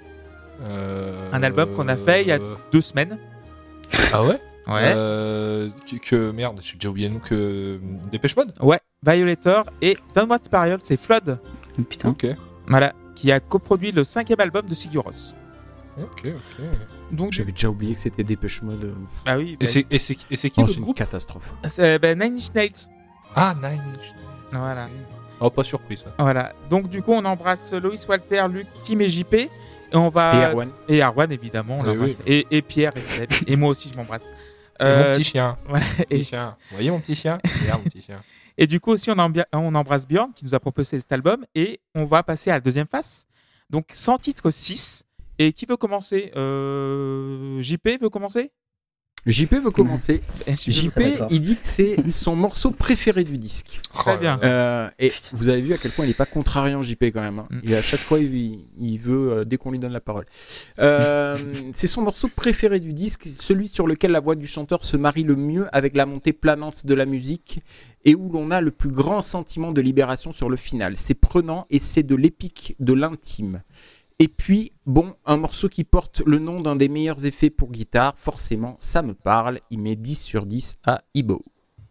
euh, Un album qu'on a fait il y a deux semaines. Ah ouais? Ouais. Euh, que, que- merde, j'ai déjà oublié le nom, que euh, Dépêche Mode. Ouais, Violator et Downward Spiral, c'est Flood. Putain. Ok. Voilà. qui a coproduit le cinquième album de Sigur Rós. Ok, ok. Donc, J'avais déjà oublié que c'était Dépêche Mode. ah oui, Et bah, c'est, et c'est, et c'est qui Oh, le c'est une groupe catastrophe. c'est bah, Nine Inch Nails. Ah, Nine Inch Nails. Voilà. Oh, pas surpris ça. Voilà. Donc du coup, on embrasse Loïs, Walter, Luc, Tim et J P. Et on va Et Erwan. et Arwan évidemment, on Oui, l'embrasse. oui. Et, et Pierre et Seb. Et moi aussi, je m'embrasse. Et Euh, mon petit chien. voilà. Mon petit Et, chien. Vous voyez mon petit chien Regarde mon petit chien. et du coup aussi, on, embia- on embrasse Björn qui nous a proposé cet album. Et on va passer à la deuxième phase. Donc sans titre six. Et qui veut commencer euh... J P veut commencer J P veut commencer. J P J veut P, D'accord. il dit que c'est son morceau préféré du disque. Très bien. Euh, et vous avez vu à quel point il n'est pas contrariant, J P, quand même. Hein. Mm. Il, à chaque fois, il, il veut, euh, dès qu'on lui donne la parole. Euh, c'est son morceau préféré du disque, celui sur lequel la voix du chanteur se marie le mieux avec la montée planante de la musique et où l'on a le plus grand sentiment de libération sur le final. C'est prenant et c'est de l'épique, de l'intime. Et puis, bon, un morceau qui porte le nom d'un des meilleurs effets pour guitare, forcément, ça me parle. Il met dix sur dix à Ibo.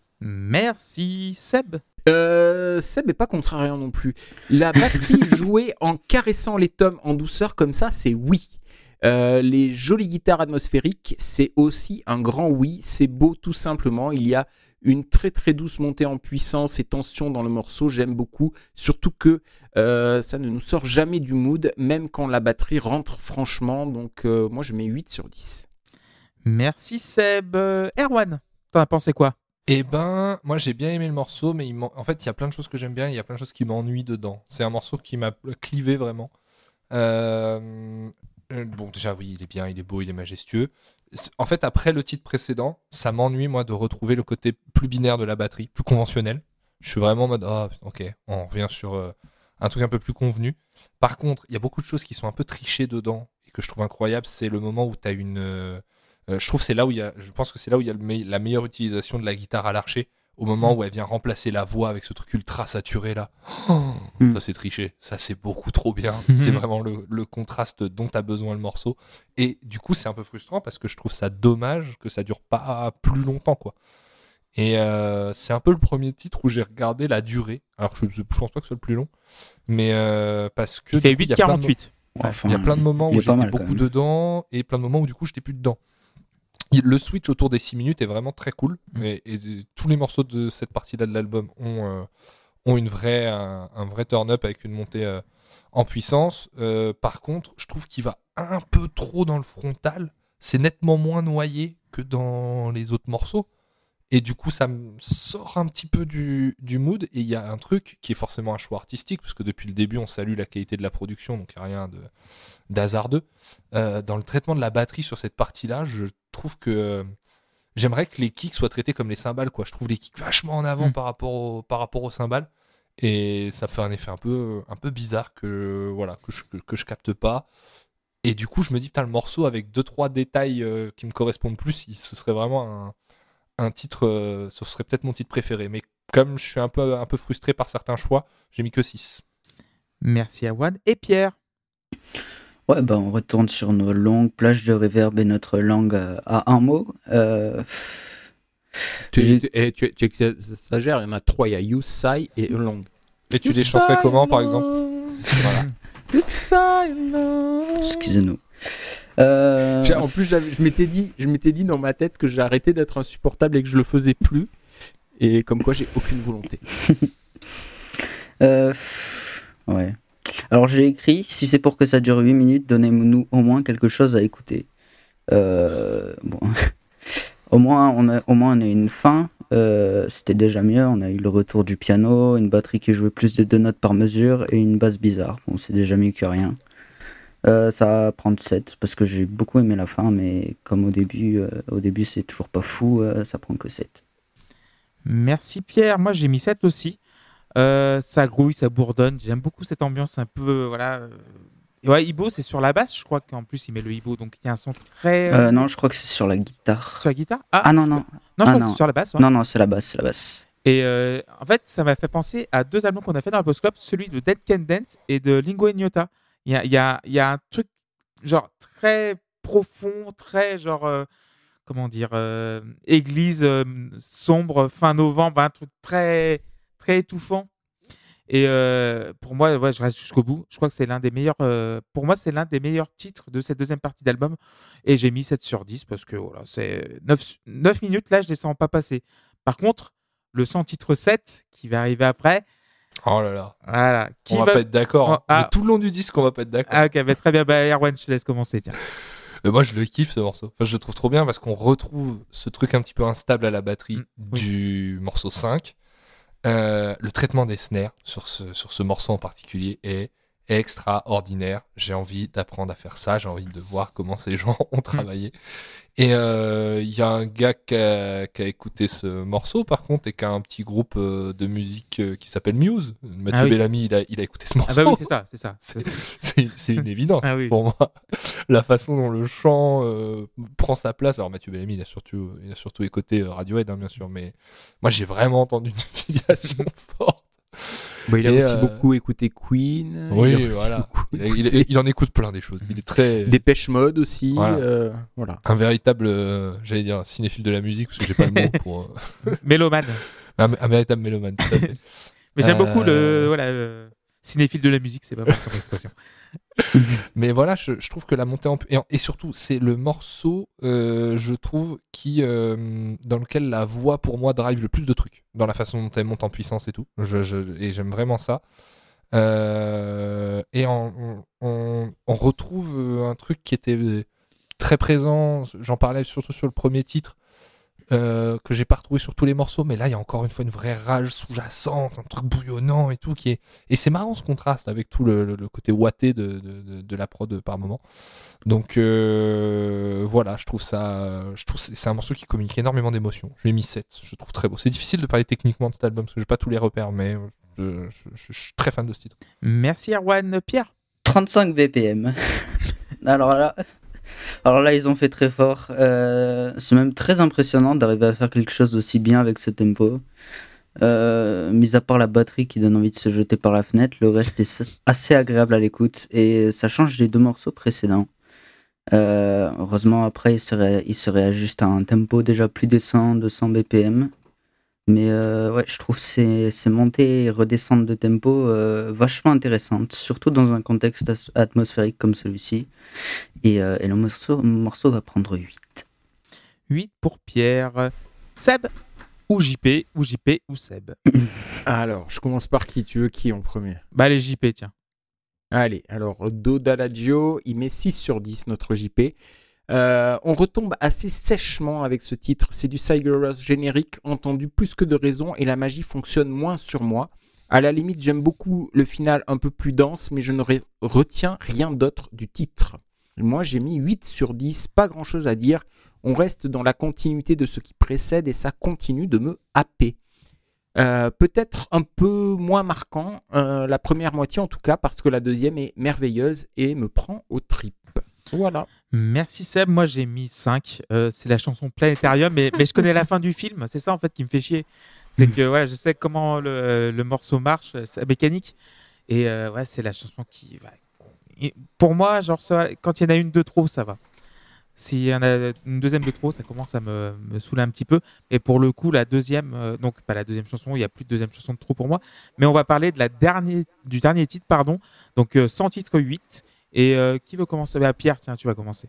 Merci Seb. Euh, Seb est pas contrariant non plus. La batterie jouée en caressant les tomes en douceur comme ça, c'est oui. Euh, les jolies guitares atmosphériques, c'est aussi un grand oui. C'est beau tout simplement. Il y a une très très douce montée en puissance et tension dans le morceau. J'aime beaucoup. Surtout que euh, ça ne nous sort jamais du mood, même quand la batterie rentre franchement. Donc euh, moi je mets huit sur dix. Merci Seb. Euh, Erwan, t'en as pensé quoi? Eh ben, moi j'ai bien aimé le morceau, mais il m'en- en fait il y a plein de choses que j'aime bien, il y a plein de choses qui m'ennuient dedans. C'est un morceau qui m'a clivé vraiment. Euh, euh, Bon, déjà oui, il est bien, il est beau, il est majestueux. C'est- En fait, après le titre précédent, ça m'ennuie moi de retrouver le côté plus binaire de la batterie, plus conventionnel. Je suis vraiment en mode, ah ok, on revient sur euh, un truc un peu plus convenu. Par contre, il y a beaucoup de choses qui sont un peu trichées dedans et que je trouve incroyable. C'est le moment où tu as une. euh, euh, je trouve que c'est là où il y a. Je pense que c'est là où il y a le me- la meilleure utilisation de la guitare à l'archer. Au moment où elle vient remplacer la voix avec ce truc ultra saturé là. Mm. Ça c'est triché. Ça c'est beaucoup trop bien. C'est vraiment le, le contraste dont a besoin le morceau. Et du coup, c'est un peu frustrant parce que je trouve ça dommage que ça dure pas plus longtemps quoi. Et euh, c'est un peu le premier titre où j'ai regardé la durée. Alors je, je pense pas que ce soit le plus long, mais euh, parce que Il fait du coup, il huit y a plein de mo- quarante-huit. Ouais, Enfin, il y a plein de moments il où est pas j'étais mal, quand beaucoup même. dedans et plein de moments où du coup j'étais plus dedans. Il- Le switch autour des six minutes est vraiment très cool Mm. et, et tous les morceaux de cette partie-là de l'album ont, euh, ont une vraie, un, un vrai turn-up avec une montée euh, en puissance. Euh, par contre, je trouve qu'il va un peu trop dans le frontal. C'est nettement moins noyé que dans les autres morceaux. Et du coup, ça me sort un petit peu du, du mood. Et il y a un truc qui est forcément un choix artistique, parce que depuis le début, on salue la qualité de la production, donc il n'y a rien de, d'hasardeux. Euh, dans le traitement de la batterie sur cette partie-là, je trouve que euh, j'aimerais que les kicks soient traités comme les cymbales, quoi. Je trouve les kicks vachement en avant Mm. par, rapport au, par rapport aux cymbales. Et ça fait un effet un peu, un peu bizarre que, voilà, que, je, que, que je capte pas. Et du coup, je me dis, putain, le morceau avec deux trois détails euh, qui me correspondent plus, il- ce serait vraiment un un titre, euh, ce serait peut-être mon titre préféré. Mais comme je suis un peu, un peu frustré par certains choix, j'ai mis que six. Merci Erwan. Et Pierre. Ouais, bah on retourne sur nos longues plages de reverb et notre langue euh, à un mot. Euh, Tu, J'ai- tu, eh, tu, tu exagères, il y en a trois. Il y a You, Sai et Long. Et tu les chanterais comment, par exemple? Voilà. Excusez-nous. Euh, J'ai- En plus, j'avais- je m'étais dit, je m'étais dit dans ma tête que j'ai arrêté d'être insupportable et que je le faisais plus. Et comme quoi, j'ai aucune volonté. euh, pff, ouais. Alors j'ai écrit, si c'est pour que ça dure huit minutes, donnez-nous au moins quelque chose à écouter. Euh, bon. au, moins, on a, au moins on a une fin, euh, c'était déjà mieux, on a eu le retour du piano, une batterie qui jouait plus de deux notes par mesure et une basse bizarre. Bon, c'est déjà mieux que rien. Euh, ça va prendre sept parce que j'ai beaucoup aimé la fin, mais comme au début, euh, au début c'est toujours pas fou, euh, ça prend que sept. Merci Pierre. Moi j'ai mis sept aussi. Euh, ça grouille, ça bourdonne. J'aime beaucoup cette ambiance un peu. euh, voilà. euh, et ouais, Ibo, c'est sur la basse, je crois qu'en plus il met le Ibo, donc il y a un son très. Euh, non, je crois que c'est sur la guitare. Sur la guitare. Ah non, non, Non, je Ah, crois que non. c'est sur la basse. ouais. non, non, c'est la basse, c'est la basse. Et euh, en fait, ça m'a fait penser à deux albums qu'on a fait dans le Post Club, celui de Dead Can Dance et de Lingo et Nyota. Il y a, il y, a, il y a un truc genre très profond, très genre. euh, comment dire, euh, église euh, sombre fin novembre, un truc très très étouffant. Et euh, pour moi, ouais, je reste jusqu'au bout. Je crois que c'est l'un des meilleurs. Euh, pour moi, c'est l'un des meilleurs titres de cette deuxième partie d'album. Et j'ai mis sept sur dix parce que voilà, c'est neuf, neuf minutes. Là, je les sens pas passer. Par contre, le son titre sept qui va arriver après. Oh là là. Voilà. Qui on va, va pas être d'accord. Oh, hein. ah. Mais tout le long du disque, on va pas être d'accord. Ah, ok, bah, très bien. Bah, Erwan, je te laisse commencer. Tiens. Euh, moi, je le kiffe ce morceau. Enfin, je le trouve trop bien parce qu'on retrouve ce truc un petit peu instable à la batterie Mm, oui. du morceau cinq. Euh, le traitement des snares sur ce, sur ce morceau en particulier est extraordinaire. J'ai envie d'apprendre à faire ça. J'ai envie de voir comment ces gens ont travaillé. Et il euh, y a un gars qui a, qui a écouté ce morceau, par contre, et qui a un petit groupe euh, de musique euh, qui s'appelle Muse. Mathieu Ah oui. Bellamy, il a, il a écouté ce morceau. Ah bah oui, c'est ça, c'est ça. C'est, c'est, c'est une évidence Ah oui. pour moi. La façon dont le chant euh, prend sa place. Alors Mathieu Bellamy, il a surtout, il a surtout écouté euh, Radiohead, hein, bien sûr, mais moi j'ai vraiment entendu une filiation forte. Bah, il a Et aussi euh, beaucoup écouté Queen. Oui, il a aussi voilà. beaucoup Il, a- il, écouté il en écoute plein des choses. Il est très Dépêche Mode aussi. Voilà. euh, voilà. un véritable, euh, j'allais dire, cinéphile de la musique, parce que j'ai pas le mot pour euh, Mélomane. un, un véritable mélomane. Tout à fait. Mais j'aime Euh, beaucoup le voilà, le cinéphile de la musique, c'est pas mal comme expression. Mais voilà, je, je trouve que la montée en pu- et, en- et surtout c'est le morceau, euh, je trouve, qui euh, dans lequel la voix pour moi drive le plus de trucs dans la façon dont elle monte en puissance et tout. Je, je- et j'aime vraiment ça. Euh, et on, on- on- on retrouve euh, un truc qui était très présent. J'en parlais surtout sur le premier titre. Euh, que j'ai pas retrouvé sur tous les morceaux, mais là il y a encore une fois une vraie rage sous-jacente, un truc bouillonnant et tout qui est, et c'est marrant ce contraste avec tout le, le- le côté ouaté de, de, de- de la prod par moment. Donc euh, voilà, je trouve ça, je trouve c'est, c'est un morceau qui communique énormément d'émotions. Je lui ai mis sept, je le trouve très beau. C'est difficile de parler techniquement de cet album parce que j'ai pas tous les repères, mais je, je- je- je suis très fan de ce titre. Merci Erwan. Pierre. trente-cinq B P M. Alors là, alors là, ils ont fait très fort. Euh, c'est même très impressionnant d'arriver à faire quelque chose d'aussi bien avec ce tempo. Euh, mis à part la batterie qui donne envie de se jeter par la fenêtre, le reste est assez agréable à l'écoute et ça change des deux morceaux précédents. Euh, heureusement, après, il se, ré- il se réajuste à un tempo déjà plus décent, deux cents B P M. Mais euh, ouais, je trouve ces, ces montées et redescentes de tempo euh, vachement intéressantes, surtout dans un contexte as- atmosphérique comme celui-ci. Et, euh, et le morceau, morceau va prendre huit. huit pour Pierre. Seb ou J P, ou J P ou Seb. Alors, je commence par qui? Tu veux qui en premier? Bah allez, J P, tiens. Allez, alors Dodalagio, il met six sur dix, notre J P. Euh, on retombe assez sèchement avec ce titre. C'est du Sigur Rós générique, entendu plus que de raison, et la magie fonctionne moins sur moi. À la limite, j'aime beaucoup le final un peu plus dense, mais je ne re- retiens rien d'autre du titre. Moi, j'ai mis huit sur dix, pas grand chose à dire. On reste dans la continuité de ce qui précède et ça continue de me happer. Euh, peut-être un peu moins marquant, euh, la première moitié en tout cas, parce que la deuxième est merveilleuse et me prend aux tripes. Voilà. Merci Seb, moi j'ai mis cinq. Euh, c'est la chanson Planétarium, mais, mais je connais la fin du film. C'est ça en fait qui me fait chier. C'est que voilà, je sais comment le, le morceau marche, sa mécanique. Et euh, ouais, c'est la chanson qui va. Et pour moi, genre, ça, quand il y en a une de trop, ça va. S'il y en a une deuxième de trop, ça commence à me, me saouler un petit peu. Et pour le coup, la deuxième, euh, donc pas la deuxième chanson, il n'y a plus de deuxième chanson de trop pour moi. Mais on va parler de la dernière, du dernier titre, pardon. Donc euh, sans titre huit. Et euh, qui veut commencer? Bah, Pierre, tiens, tu vas commencer.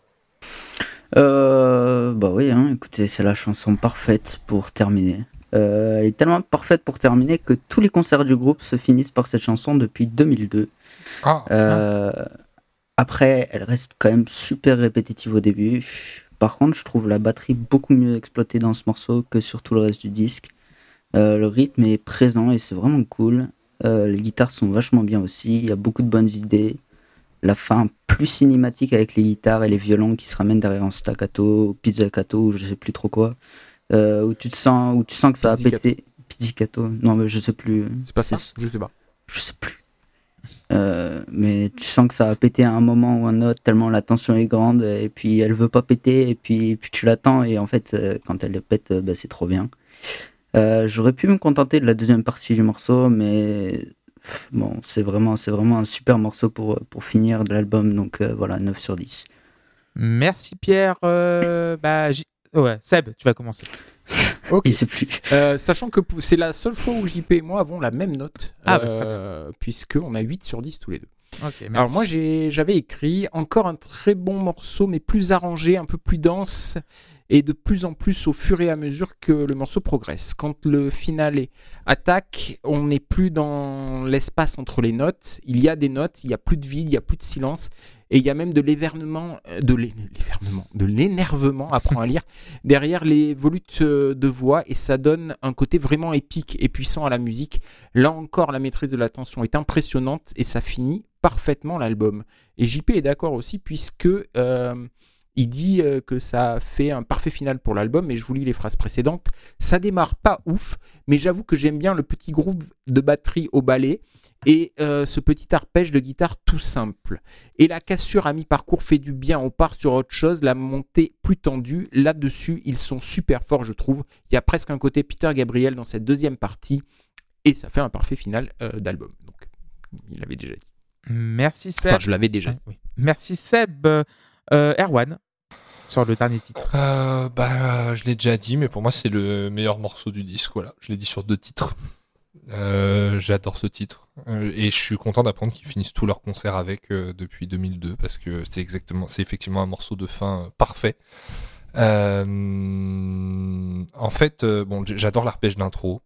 Euh, bah oui, hein, écoutez, c'est la chanson parfaite pour terminer. Euh, elle est tellement parfaite pour terminer que tous les concerts du groupe se finissent par cette chanson depuis deux mille deux. Ah, Euh, après, elle reste quand même super répétitive au début. Par contre, je trouve la batterie beaucoup mieux exploitée dans ce morceau que sur tout le reste du disque. Euh, le rythme est présent et c'est vraiment cool. Euh, les guitares sont vachement bien aussi. Il y a beaucoup de bonnes idées. La fin plus cinématique avec les guitares et les violons qui se ramènent derrière en staccato, pizzicato ou je sais plus trop quoi. Euh, où tu te sens, où tu sens que ça a Pizzicato. pété. Pizzicato. Non mais je sais plus. C'est pas ça? C'est- Je sais pas. Je sais plus. Euh, mais tu sens que ça va péter à un moment ou un autre tellement la tension est grande et puis elle veut pas péter et puis, puis tu l'attends et en fait euh, quand elle le pète euh, bah, c'est trop bien. Euh, j'aurais pu me contenter de la deuxième partie du morceau mais pff, bon c'est vraiment, c'est vraiment un super morceau pour, pour finir de l'album donc euh, voilà neuf sur dix. Merci Pierre. Euh, bah, J- ouais, Seb, tu vas commencer. Ok. Il sait plus. Euh, sachant que pou- c'est la seule fois où J P et moi avons la même note, Ah, bah, euh, puisqu'on a huit sur dix tous les deux. Ok, merci. Alors moi j'ai, j'avais écrit encore un très bon morceau, mais plus arrangé, un peu plus dense, et de plus en plus au fur et à mesure que le morceau progresse. Quand le finale attaque, on n'est plus dans l'espace entre les notes, il y a des notes, il n'y a plus de vide, il n'y a plus de silence, et il y a même de l'évernement, euh, de l'é- l'évernement, de l'énervement, apprends à lire, derrière les volutes euh, de voix, et ça donne un côté vraiment épique et puissant à la musique. Là encore, la maîtrise de la tension est impressionnante, et ça finit parfaitement l'album. Et J P est d'accord aussi, puisque euh, il dit euh, que ça fait un parfait final pour l'album, et je vous lis les phrases précédentes. Ça démarre pas ouf, mais j'avoue que j'aime bien le petit groupe de batterie au ballet et euh, ce petit arpège de guitare tout simple. Et la cassure à mi-parcours fait du bien, on part sur autre chose, la montée plus tendue. Là-dessus, ils sont super forts, je trouve. Il y a presque un côté Peter Gabriel dans cette deuxième partie, et ça fait un parfait final euh, d'album. Donc, il l'avait déjà dit. Merci Seb. Enfin, je l'avais déjà dit. Ouais, oui. Merci Seb. Euh, Erwan, sur le dernier titre. Euh, bah, je l'ai déjà dit, mais pour moi, c'est le meilleur morceau du disque. Voilà, je l'ai dit sur deux titres. Euh, j'adore ce titre euh, et je suis content d'apprendre qu'ils finissent tous leurs concerts avec euh, depuis deux mille deux parce que c'est exactement, c'est effectivement un morceau de fin euh, parfait. Euh, en fait, euh, bon, j'adore l'arpège d'intro.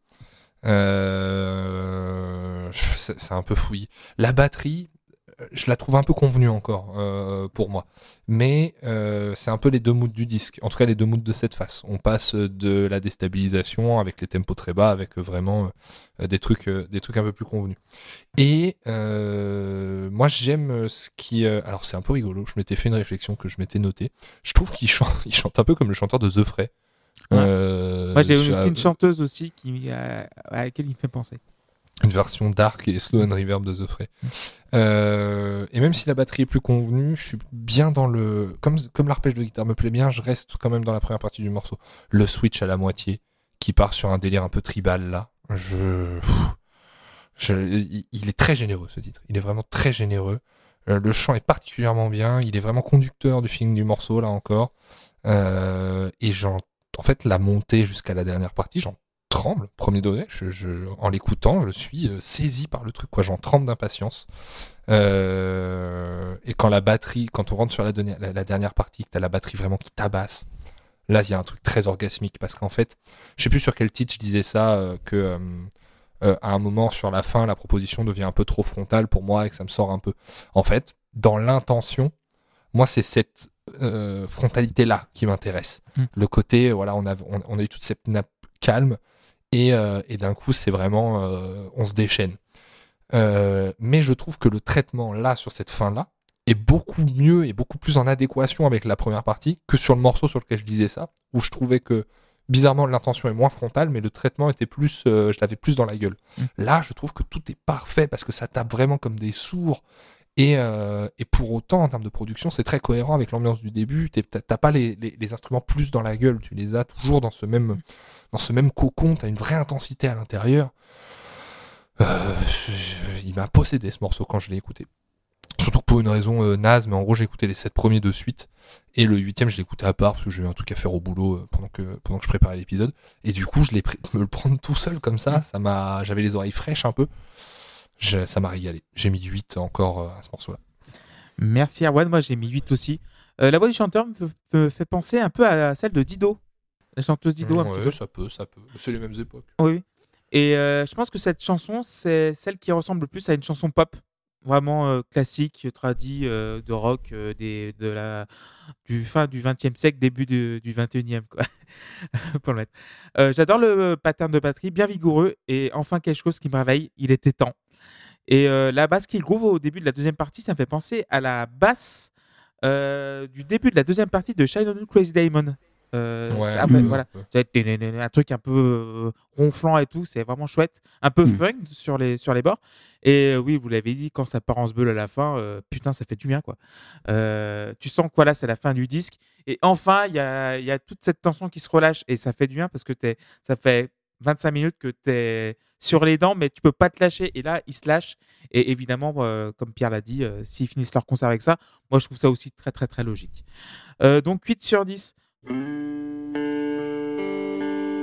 Euh, c'est, c'est un peu fouillis. La batterie, je la trouve un peu convenue encore euh, pour moi, mais euh, c'est un peu les deux moods du disque, en tout cas les deux moods de cette face. On passe de la déstabilisation avec les tempos très bas, avec vraiment euh, des trucs, euh, des trucs un peu plus convenus. Et euh, moi j'aime ce qui, euh, alors c'est un peu rigolo. Je m'étais fait une réflexion que je m'étais notée. Je trouve qu'il chante, il chante un peu comme le chanteur de The Fray. Ouais. Euh, Moi j'ai sur- aussi une chanteuse aussi qui, euh, à laquelle il me fait penser. une version dark et slow and reverb de The Fray. Euh, et même si la batterie est plus convenue, je suis bien dans le... Comme, comme l'arpège de guitare me plaît bien, je reste quand même dans la première partie du morceau. Le switch à la moitié, qui part sur un délire un peu tribal, là. Je... je il, il est très généreux, ce titre. Il est vraiment très généreux. Euh, le chant est particulièrement bien. Il est vraiment conducteur du feeling du morceau, là encore. Euh, et j'en... en fait, la montée jusqu'à la dernière partie, j'en tremble, premier degré. Je, je, en l'écoutant, je suis euh, saisi par le truc, quoi. J'en tremble d'impatience. Euh, et quand la batterie, quand on rentre sur la, de- la, la dernière partie, que t'as la batterie vraiment qui tabasse, là, il y a un truc très orgasmique. Parce qu'en fait, je sais plus sur quel titre je disais ça, euh, que euh, euh, à un moment, sur la fin, la proposition devient un peu trop frontale pour moi et que ça me sort un peu. En fait, dans l'intention, moi, c'est cette euh, frontalité-là qui m'intéresse. Mm. Le côté, voilà, on a, on, on a eu toute cette nappe calme. Et, euh, et d'un coup, c'est vraiment, euh, on se déchaîne. Euh, mais je trouve que le traitement là, sur cette fin-là, est beaucoup mieux et beaucoup plus en adéquation avec la première partie que sur le morceau sur lequel je disais ça, où je trouvais que, bizarrement, l'intention est moins frontale, mais le traitement était plus, euh, je l'avais plus dans la gueule. Mmh. Là, je trouve que tout est parfait parce que ça tape vraiment comme des sourds. Et, euh, et pour autant, en termes de production, c'est très cohérent avec l'ambiance du début. T'es- T'as t'as pas les, les, les instruments plus dans la gueule, tu les as toujours dans ce même, dans ce même cocon, t'as une vraie intensité à l'intérieur. Euh, je- il m'a possédé ce morceau quand je l'ai écouté. Surtout pour une raison euh, naze, mais en gros j'ai écouté les sept premiers de suite, et le huitième je l'ai écouté à part parce que j'ai eu un truc à faire au boulot euh, pendant que, pendant que je préparais l'épisode, et du coup je l'ai pris, me le prendre tout seul comme ça, ça m'a, j'avais les oreilles fraîches un peu, je, ça m'a régalé. J'ai mis huit encore euh, à ce morceau-là. Merci Erwan, moi j'ai mis huit aussi. Euh, la voix du chanteur me, f- me fait penser un peu à celle de Dido, la chanteuse Dido un Ouais, petit peu. ça peut, ça peut. C'est les mêmes époques. Oui, oui. Et euh, je pense que cette chanson, c'est celle qui ressemble le plus à une chanson pop, vraiment euh, classique, tradie, euh, de rock, euh, des, de la, du fin du vingtième siècle, début du, du vingt et unième, quoi, pour le mettre. Euh, j'adore le pattern de batterie, bien vigoureux, et enfin quelque chose qui me réveille, il était temps. Et euh, la basse qui groove au début de la deuxième partie, ça me fait penser à la basse euh, du début de la deuxième partie de Shine On You Crazy Diamond. Euh, Ouais, après, un peu, voilà. un peu. Ça va être un truc un peu euh, ronflant et tout, c'est vraiment chouette, un peu Mm. funk sur les sur les bords. Et euh, oui, vous l'avez dit, quand ça part en sbeul à la fin, euh, putain, ça fait du bien, quoi. Euh, tu sens que voilà, c'est la fin du disque, et enfin il y a il y a toute cette tension qui se relâche, et ça fait du bien parce que t'es, ça fait vingt-cinq minutes que t'es sur les dents, mais tu peux pas te lâcher, et là ils se lâchent. Et évidemment, euh, comme Pierre l'a dit, euh, s'ils finissent leur concert avec ça, moi je trouve ça aussi très très très logique. Euh, donc huit sur dix.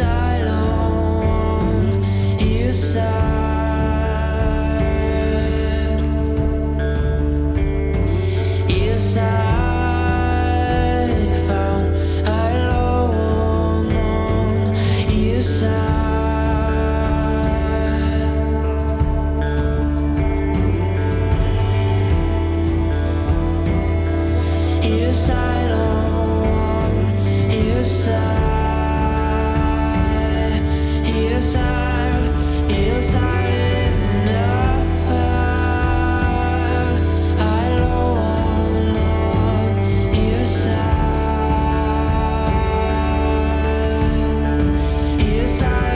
Yes, I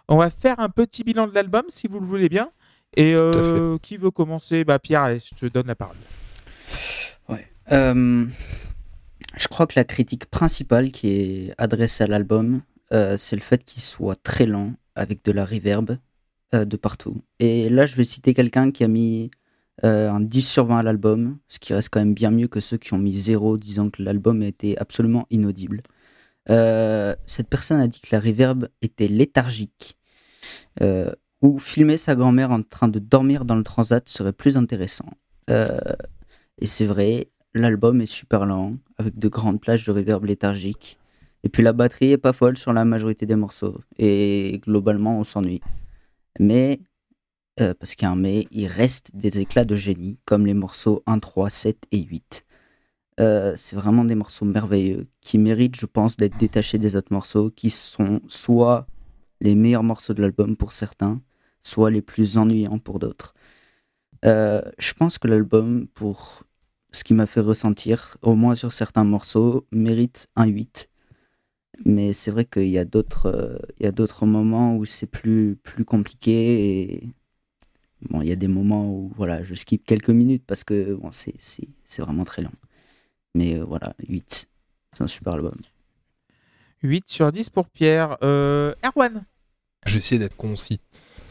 On va faire un petit bilan de l'album, si vous le voulez bien. Et euh, qui veut commencer? Bah Pierre, allez, je te donne la parole. Ouais. Euh, je crois que la critique principale qui est adressée à l'album, euh, c'est le fait qu'il soit très lent, avec de la reverb euh, de partout. Et là, je vais citer quelqu'un qui a mis euh, un dix sur vingt à l'album, ce qui reste quand même bien mieux que ceux qui ont mis zéro, disant que l'album était absolument inaudible. Euh, cette personne a dit que la reverb était léthargique. Euh, ou filmer sa grand-mère en train de dormir dans le transat serait plus intéressant. Euh, et c'est vrai, l'album est super lent, avec de grandes plages de reverb léthargique. Et puis la batterie est pas folle sur la majorité des morceaux. Et globalement, on s'ennuie. Mais, euh, parce qu'il y a un mais, il reste des éclats de génie, comme les morceaux un, trois, sept et huit. Euh, c'est vraiment des morceaux merveilleux, qui méritent, je pense, d'être détachés des autres morceaux, qui sont soit les meilleurs morceaux de l'album pour certains, soit les plus ennuyants pour d'autres. Euh, je pense que l'album, pour ce qui m'a fait ressentir, au moins sur certains morceaux, mérite un huit. Mais c'est vrai qu'il y a d'autres, euh, il y a d'autres moments où c'est plus, plus compliqué. Et bon, il y a des moments où voilà, je skip quelques minutes parce que bon, c'est, c'est, c'est vraiment très long. Mais euh, voilà, huit. C'est un super album. huit sur dix pour Pierre. Euh, Erwan. Je vais essayer d'être concis.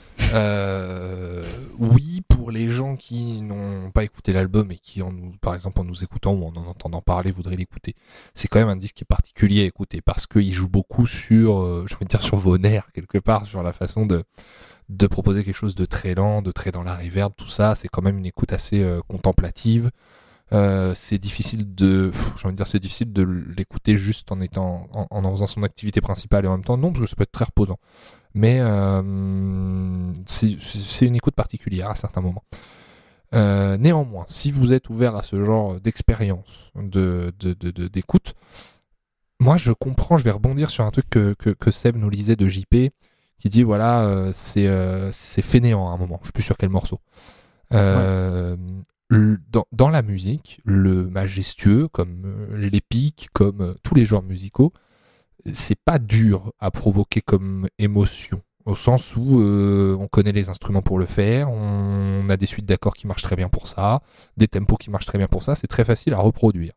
Euh, oui, pour les gens qui n'ont pas écouté l'album et qui, en nous, par exemple, en nous écoutant ou en en entendant parler, voudraient l'écouter, c'est quand même un disque qui est particulier à écouter parce qu'il joue beaucoup sur, euh, j'ai envie de dire, sur vos nerfs quelque part, sur la façon de de proposer quelque chose de très lent, de très dans la reverb, tout ça. C'est quand même une écoute assez euh, contemplative. Euh, c'est difficile de, j'ai envie de dire, c'est difficile de l'écouter juste en étant, en, en faisant son activité principale et en même temps non, parce que ça peut être très reposant. Mais euh, c'est, c'est une écoute particulière à certains moments. Euh, néanmoins, si vous êtes ouvert à ce genre d'expérience, de, de, de, de, d'écoute, moi je comprends, je vais rebondir sur un truc que, que, que Seb nous lisait de J P, qui dit voilà, euh, c'est, euh, c'est fainéant à un moment, je suis plus sûr quel morceau. Euh, ouais. le, dans, dans la musique, le majestueux, comme euh, l'épique, comme euh, tous les genres musicaux, c'est pas dur à provoquer comme émotion, au sens où euh, on connaît les instruments pour le faire, on a des suites d'accords qui marchent très bien pour ça, des tempos qui marchent très bien pour ça, c'est très facile à reproduire.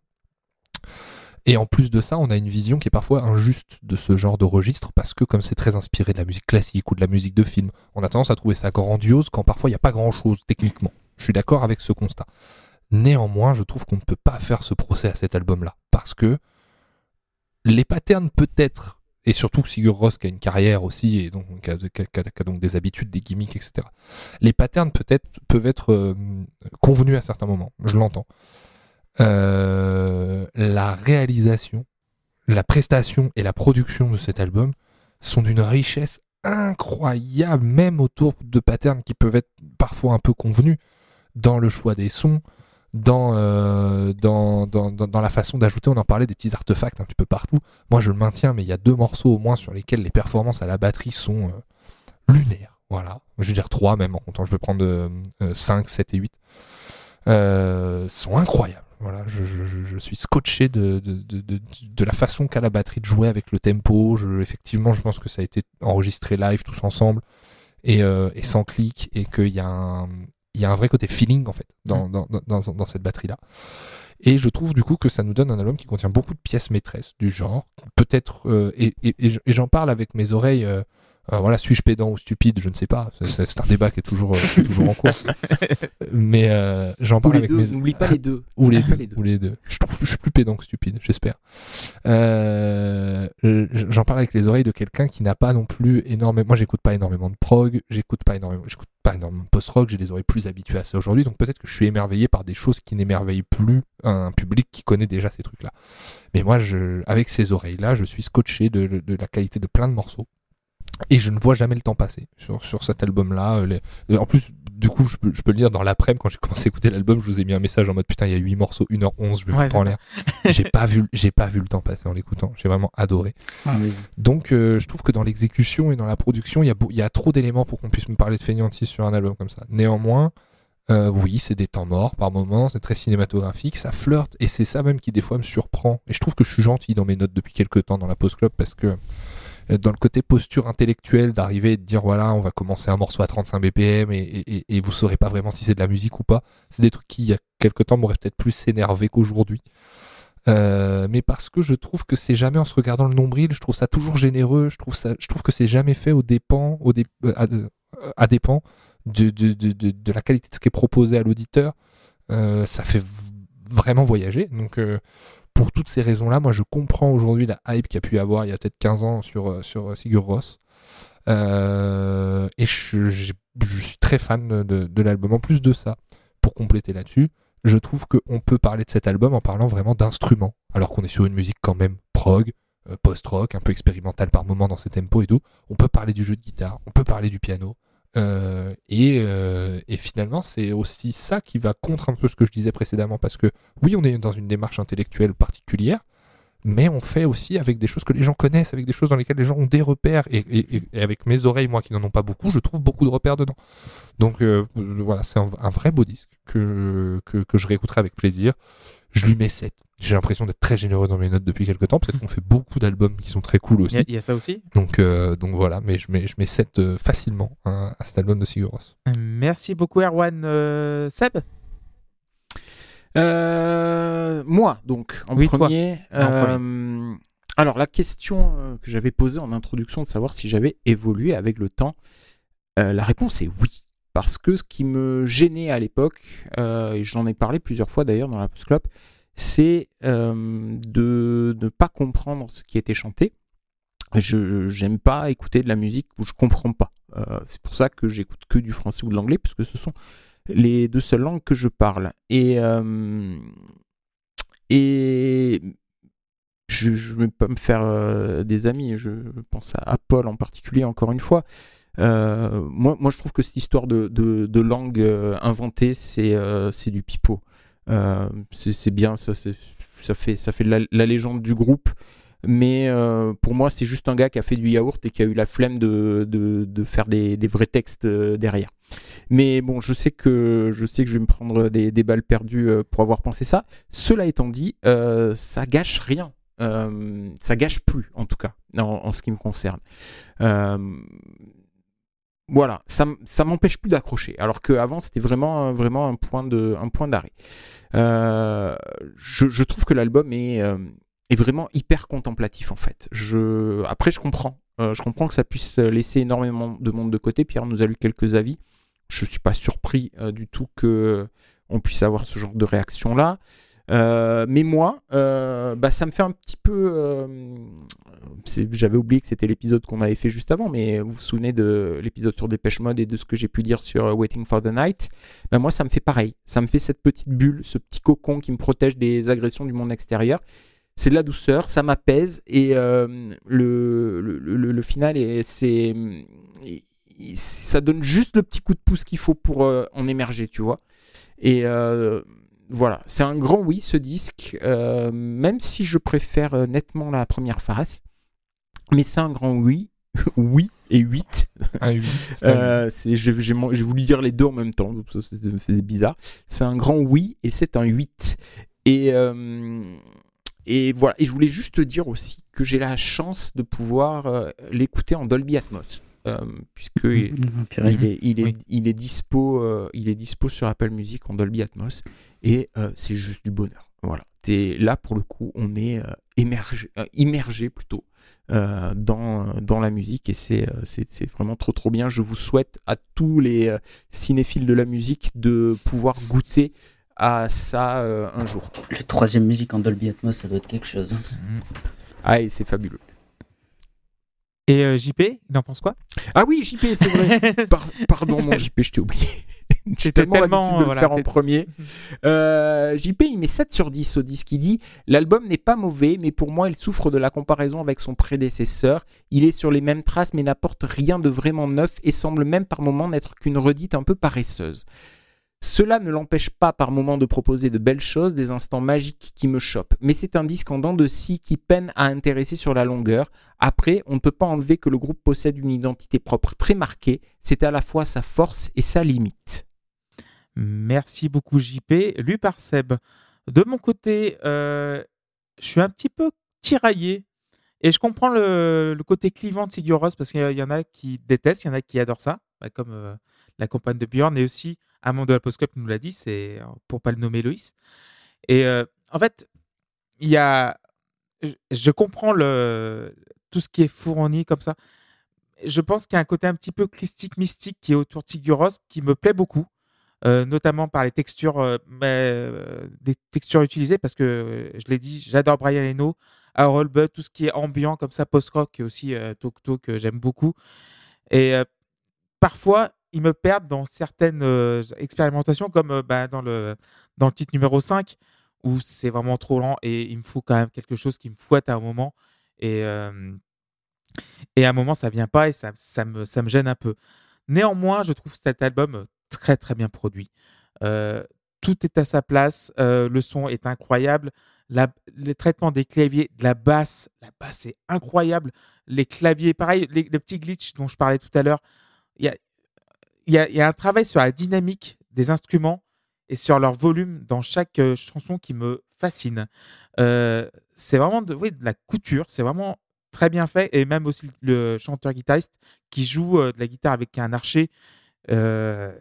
Et en plus de ça, on a une vision qui est parfois injuste de ce genre de registre, parce que comme c'est très inspiré de la musique classique ou de la musique de film, on a tendance à trouver ça grandiose quand parfois il n'y a pas grand-chose techniquement. Je suis d'accord avec ce constat. Néanmoins, je trouve qu'on ne peut pas faire ce procès à cet album-là, parce que les patterns peut-être, et surtout Sigur Rós qui a une carrière aussi, et donc qui a, qui a, qui a donc des habitudes, des gimmicks, et cetera. Les patterns peut-être peuvent être euh, convenus à certains moments, je l'entends. Euh, la réalisation, la prestation et la production de cet album sont d'une richesse incroyable, même autour de patterns qui peuvent être parfois un peu convenus, dans le choix des sons, Dans, euh, dans, dans, dans, dans la façon d'ajouter, on en parlait des petits artefacts un petit peu partout. Moi je le maintiens, mais il y a deux morceaux au moins sur lesquels les performances à la batterie sont euh, lunaires. Voilà. Je veux dire trois même en comptant, je vais prendre euh, cinq, sept et huit. Euh, sont incroyables. Voilà, je, je, je suis scotché de, de, de, de, de la façon qu'a la batterie de jouer avec le tempo. Je, effectivement, je pense que ça a été enregistré live tous ensemble et, euh, et sans clic, et qu'il y a un. Il y a un vrai côté feeling en fait dans, dans, dans, dans cette batterie là, et je trouve du coup que ça nous donne un album qui contient beaucoup de pièces maîtresses du genre, peut-être euh, et, et, et j'en parle avec mes oreilles, euh, euh, voilà, suis-je pédant ou stupide, je ne sais pas, c'est, c'est un débat qui est toujours, euh, qui est toujours en cours, mais euh, j'en parle avec deux, mes n'oublie pas les deux ou les deux, les deux. ou les deux je trouve je suis plus pédant que stupide, j'espère. Euh, j'en parle avec les oreilles de quelqu'un qui n'a pas non plus énormément, moi j'écoute pas énormément de prog, j'écoute pas énormément j'écoute pas énormément de post-rock, j'ai des oreilles plus habituées à ça aujourd'hui, donc peut-être que je suis émerveillé par des choses qui n'émerveillent plus un public qui connaît déjà ces trucs-là. Mais moi, je, avec ces oreilles-là, je suis scotché de, de, de la qualité de plein de morceaux. Et je ne vois jamais le temps passer sur, sur cet album-là. Les... En plus, du coup, je peux, je peux le dire dans l'après-midi, quand j'ai commencé à écouter l'album, je vous ai mis un message en mode putain, il y a huit morceaux, une heure onze, je vais me foutre en l'air. j'ai pas vu, j'ai pas vu le temps passer en l'écoutant. J'ai vraiment adoré. Ah, oui. Donc, euh, je trouve que dans l'exécution et dans la production, il y a, il y a trop d'éléments pour qu'on puisse me parler de fainéantise sur un album comme ça. Néanmoins, euh, oui, c'est des temps morts par moments, c'est très cinématographique, ça flirte, et c'est ça même qui des fois me surprend. Et je trouve que je suis gentil dans mes notes depuis quelques temps dans la Post Club, parce que euh, dans le côté posture intellectuelle, d'arriver et de dire voilà, on va commencer un morceau à trente-cinq B P M et, et, et vous saurez pas vraiment si c'est de la musique ou pas. C'est des trucs qui, il y a quelque temps, m'auraient peut-être plus énervé qu'aujourd'hui. Euh, mais parce que je trouve que c'est jamais en se regardant le nombril, je trouve ça toujours généreux, je trouve ça, je trouve que c'est jamais fait au dépens, au dé, à, à dépens de, de, de, de, de la qualité de ce qui est proposé à l'auditeur. Euh, ça fait v- vraiment voyager. Donc, euh, pour toutes ces raisons-là, moi je comprends aujourd'hui la hype qu'il y a pu y avoir il y a peut-être quinze ans sur, sur Sigur Rós. Euh, et je, je, je suis très fan de, de l'album. En plus de ça, pour compléter là-dessus, je trouve qu'on peut parler de cet album en parlant vraiment d'instruments, alors qu'on est sur une musique quand même prog, euh, post-rock, un peu expérimentale par moments dans ses tempos et tout. On peut parler du jeu de guitare, on peut parler du piano, euh, et, euh, et finalement c'est aussi ça qui va contre un peu ce que je disais précédemment, parce que oui, on est dans une démarche intellectuelle particulière, mais on fait aussi avec des choses que les gens connaissent, avec des choses dans lesquelles les gens ont des repères, et, et, et avec mes oreilles, moi qui n'en ont pas beaucoup, je trouve beaucoup de repères dedans. Donc euh, voilà, c'est un, un vrai beau disque que, que, que je réécouterai avec plaisir. Je lui mets sept. J'ai l'impression d'être très généreux dans mes notes depuis quelques temps, peut-être qu'on fait beaucoup d'albums qui sont très cool aussi. Il y, y a ça aussi. Donc, euh, donc voilà, mais je mets, je mets sept euh, facilement hein, à cet album de Sigur Rós. Merci beaucoup Erwan. Euh, Seb. Euh, moi, donc, en Oui, premier. toi. En euh, alors, la question euh, que j'avais posée en introduction de savoir si j'avais évolué avec le temps, euh, la réponse est oui. Parce que ce qui me gênait à l'époque, euh, et j'en ai parlé plusieurs fois d'ailleurs dans la Post-Clope, c'est euh, de ne pas comprendre ce qui était chanté. Je j'aime pas écouter de la musique où je comprends pas. Euh, c'est pour ça que j'écoute que du français ou de l'anglais, puisque ce sont les deux seules langues que je parle. Et, euh, et je ne vais pas me faire euh, des amis, je pense à, à Paul en particulier, encore une fois. Euh, moi, moi, je trouve que cette histoire de, de, de langue euh, inventée, c'est, euh, c'est du pipeau. Euh, c'est, c'est bien, ça, c'est, ça fait, ça fait la, la légende du groupe. Mais euh, pour moi, c'est juste un gars qui a fait du yaourt et qui a eu la flemme de, de, de faire des, des vrais textes euh, derrière. Mais bon, je sais que je sais que je vais me prendre des, des balles perdues euh, pour avoir pensé ça. Cela étant dit, euh, ça gâche rien. Euh, ça gâche plus, en tout cas, en, en ce qui me concerne. Euh, voilà, ça, ça m'empêche plus d'accrocher. Alors qu'avant, c'était vraiment, vraiment un point de, un point d'arrêt. Euh, je, je trouve que l'album est euh, est vraiment hyper contemplatif en fait. Je... Après, je comprends. Euh, je comprends que ça puisse laisser énormément de monde de côté. Pierre nous a lu quelques avis. Je ne suis pas surpris euh, du tout qu'on puisse avoir ce genre de réaction-là. Euh, mais moi, euh, bah, ça me fait un petit peu... Euh, c'est... J'avais oublié que c'était l'épisode qu'on avait fait juste avant, mais vous vous souvenez de l'épisode sur Dépêche Mode et de ce que j'ai pu dire sur Waiting for the Night. Bah, moi, ça me fait pareil. Ça me fait cette petite bulle, ce petit cocon qui me protège des agressions du monde extérieur. C'est de la douceur, ça m'apaise et euh, le, le, le, le final, est, c'est, ça donne juste le petit coup de pouce qu'il faut pour euh, en émerger, tu vois. Et euh, voilà, c'est un grand oui ce disque, euh, même si je préfère euh, nettement la première face, mais c'est un grand oui, oui et huit. Un huit. Euh, c'est, j'ai, j'ai, j'ai voulu dire les deux en même temps, donc ça, ça me fait bizarre. C'est un grand oui et c'est un huit. Et... Euh, Et voilà, et je voulais juste te dire aussi que j'ai la chance de pouvoir euh, l'écouter en Dolby Atmos, euh, puisque Mmh, il est, il est, Oui. il est dispo, euh, il est dispo sur Apple Music en Dolby Atmos, et euh, c'est juste du bonheur. Voilà, t'es là pour le coup, on est euh, émergé, euh, immergé plutôt euh, dans dans la musique, et c'est, euh, c'est c'est vraiment trop trop bien. Je vous souhaite à tous les euh, cinéphiles de la musique de pouvoir goûter à ça euh, un jour. Le troisième musique en Dolby Atmos, ça doit être quelque chose. Ah, et c'est fabuleux. Et euh, J P, il en pense quoi? Ah oui, J P, c'est vrai. Par- pardon, mon J P, je t'ai oublié. J'ai T'étais tellement tellement, l'habitude de le voilà, faire en t'es- premier. Euh, J P, il met sept sur dix au disque. Il dit « L'album n'est pas mauvais, mais pour moi, il souffre de la comparaison avec son prédécesseur. Il est sur les mêmes traces, mais n'apporte rien de vraiment neuf et semble même par moments n'être qu'une redite un peu paresseuse. » Cela ne l'empêche pas par moments de proposer de belles choses, des instants magiques qui me chopent. Mais c'est un disque en dents de scie qui peine à intéresser sur la longueur. Après, on ne peut pas enlever que le groupe possède une identité propre très marquée. C'est à la fois sa force et sa limite. Merci beaucoup J P, lu par Seb. De mon côté, euh, je suis un petit peu tiraillé. Et je comprends le, le côté clivant de Sigur Rós parce qu'il y en a qui détestent, il y en a qui adorent ça, bah, comme euh, la compagne de Björn et aussi Amand de la Post-Club nous l'a dit, c'est pour pas le nommer Loïs. Et euh, en fait, il y a, je, je comprends le, tout ce qui est fourni comme ça. Je pense qu'il y a un côté un petit peu christique, mystique qui est autour de Sigur Rós qui me plaît beaucoup. Euh, notamment par les textures, euh, mais, euh, des textures utilisées, parce que euh, je l'ai dit, j'adore Brian Eno, Harold Budd, tout ce qui est ambiant comme ça, post-rock et aussi euh, Tok que j'aime beaucoup. Et euh, parfois, ils me perdent dans certaines euh, expérimentations, comme euh, bah, dans, le, dans le titre numéro cinq, où c'est vraiment trop lent et il me faut quand même quelque chose qui me fouette à un moment. Et, euh, et à un moment, ça vient pas et ça, ça, me, ça me gêne un peu. Néanmoins, je trouve cet album très très bien produit. Euh, tout est à sa place, euh, le son est incroyable, la, les traitements des claviers, de la basse, la basse est incroyable, les claviers, pareil, les, les petits glitches dont je parlais tout à l'heure, il y a, y, a, y a un travail sur la dynamique des instruments et sur leur volume dans chaque euh, chanson qui me fascine. Euh, c'est vraiment de, oui, de la couture, c'est vraiment très bien fait, et même aussi le chanteur-guitariste qui joue euh, de la guitare avec un archet. Euh,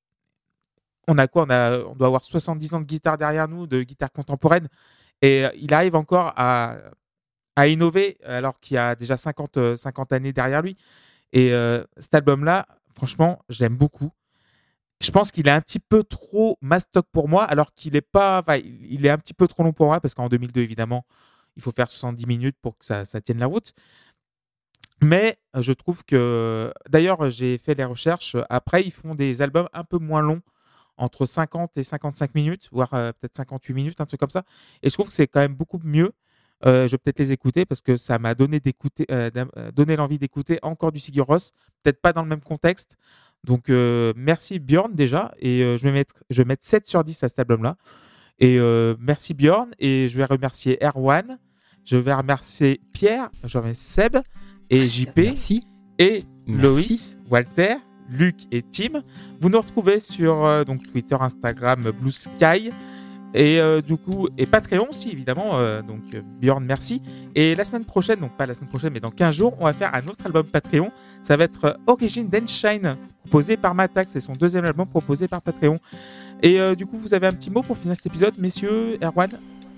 On a quoi on, a, on doit avoir soixante-dix ans de guitare derrière nous, de guitare contemporaine. Et euh, il arrive encore à, à innover alors qu'il y a déjà cinquante, cinquante années derrière lui. Et euh, cet album-là, franchement, j'aime beaucoup. Je pense qu'il est un petit peu trop mastoc pour moi, alors qu'il est pas, enfin, il est un petit peu trop long pour moi, parce qu'en deux mille deux, évidemment, il faut faire soixante-dix minutes pour que ça, ça tienne la route. Mais je trouve que, d'ailleurs, j'ai fait les recherches. Après, ils font des albums un peu moins longs, entre cinquante et cinquante-cinq minutes, voire euh, peut-être cinquante-huit minutes, un truc comme ça. Et je trouve que c'est quand même beaucoup mieux. Euh, je vais peut-être les écouter parce que ça m'a donné, d'écouter, euh, donné l'envie d'écouter encore du Sigur Rós, peut-être pas dans le même contexte. Donc, euh, merci Björn déjà. Et euh, je, vais mettre, je vais mettre sept sur dix à cet album-là. Et euh, merci Björn. Et je vais remercier Erwan. Je vais remercier Pierre. Je vais remercier Seb et Merci. J P. Merci. Et Merci. Loïs, Walter, Luc et Tim. Vous nous retrouvez sur euh, donc Twitter, Instagram, Blue Sky et euh, du coup et Patreon aussi évidemment. Euh, donc euh, Björn, merci. Et la semaine prochaine, donc pas la semaine prochaine, mais dans quinze jours, on va faire un autre album Patreon. Ça va être euh, Origin d'Enshine, proposé par Matax. C'est son deuxième album proposé par Patreon. Et euh, du coup, vous avez un petit mot pour finir cet épisode, messieurs? Erwan?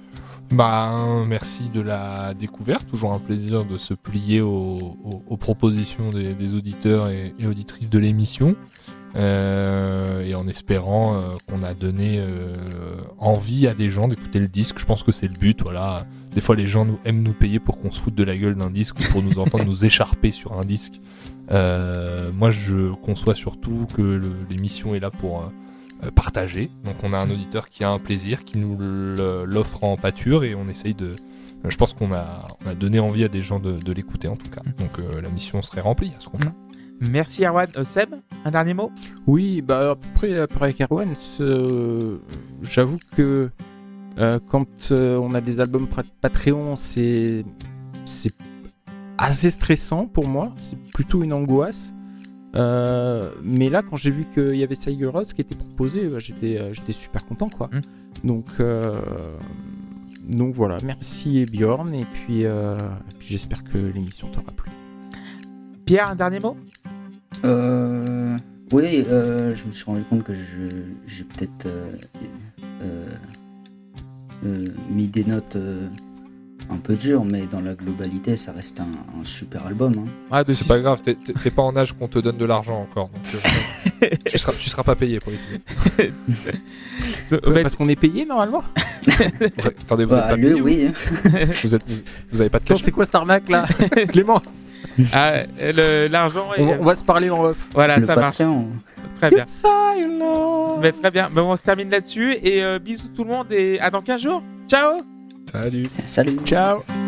Bah, merci de la découverte. Toujours un plaisir de se plier aux, aux, aux propositions des, des auditeurs et, et auditrices de l'émission. Euh, et en espérant euh, qu'on a donné euh, envie à des gens d'écouter le disque. Je pense que c'est le but. Voilà. Des fois, les gens nous, aiment nous payer pour qu'on se foute de la gueule d'un disque ou pour nous entendre nous écharper sur un disque. Euh, moi, je conçois surtout que le, l'émission est là pour... Euh, Euh, partagé. Donc on a un auditeur qui a un plaisir, qui nous l'offre en pâture et on essaye de... Je pense qu'on a, on a donné envie à des gens de, de l'écouter en tout cas. Donc euh, la mission serait remplie à ce compte-là. Merci Erwan. Euh, Seb, un dernier mot? Oui, bah après, après avec Erwan, euh, j'avoue que euh, quand euh, on a des albums Patreon, c'est, c'est assez stressant pour moi. C'est plutôt une angoisse. Euh, mais là, quand j'ai vu qu'il y avait Sigur Rós qui était proposé, bah, j'étais, euh, j'étais super content, quoi. Mm. Donc, euh, donc voilà, merci Björn, et puis, euh, et puis j'espère que l'émission t'aura plu. Pierre, un dernier mot? euh, Oui, euh, je me suis rendu compte que je, j'ai peut-être euh, euh, euh, mis des notes euh, un peu dur, mais dans la globalité, ça reste un, un super album. Hein. Ah, de c'est six... pas grave, t'es, t'es pas en âge qu'on te donne de l'argent encore, donc euh, tu, seras, tu seras pas payé pour les ouais, parce qu'on est payé normalement. Ouais, attendez, vous bah, êtes pas le, payé oui. vous, êtes, vous, vous avez pas de cachet. C'est quoi cette arnaque là, Clément? Ah, le, l'argent. On, est... on va se parler en off. Voilà, le ça Patreon. marche. Très bien. Mais très bien. Mais on se termine là-dessus et euh, bisous tout le monde et à dans quinze jours. Ciao. Salut. Salut. Ciao.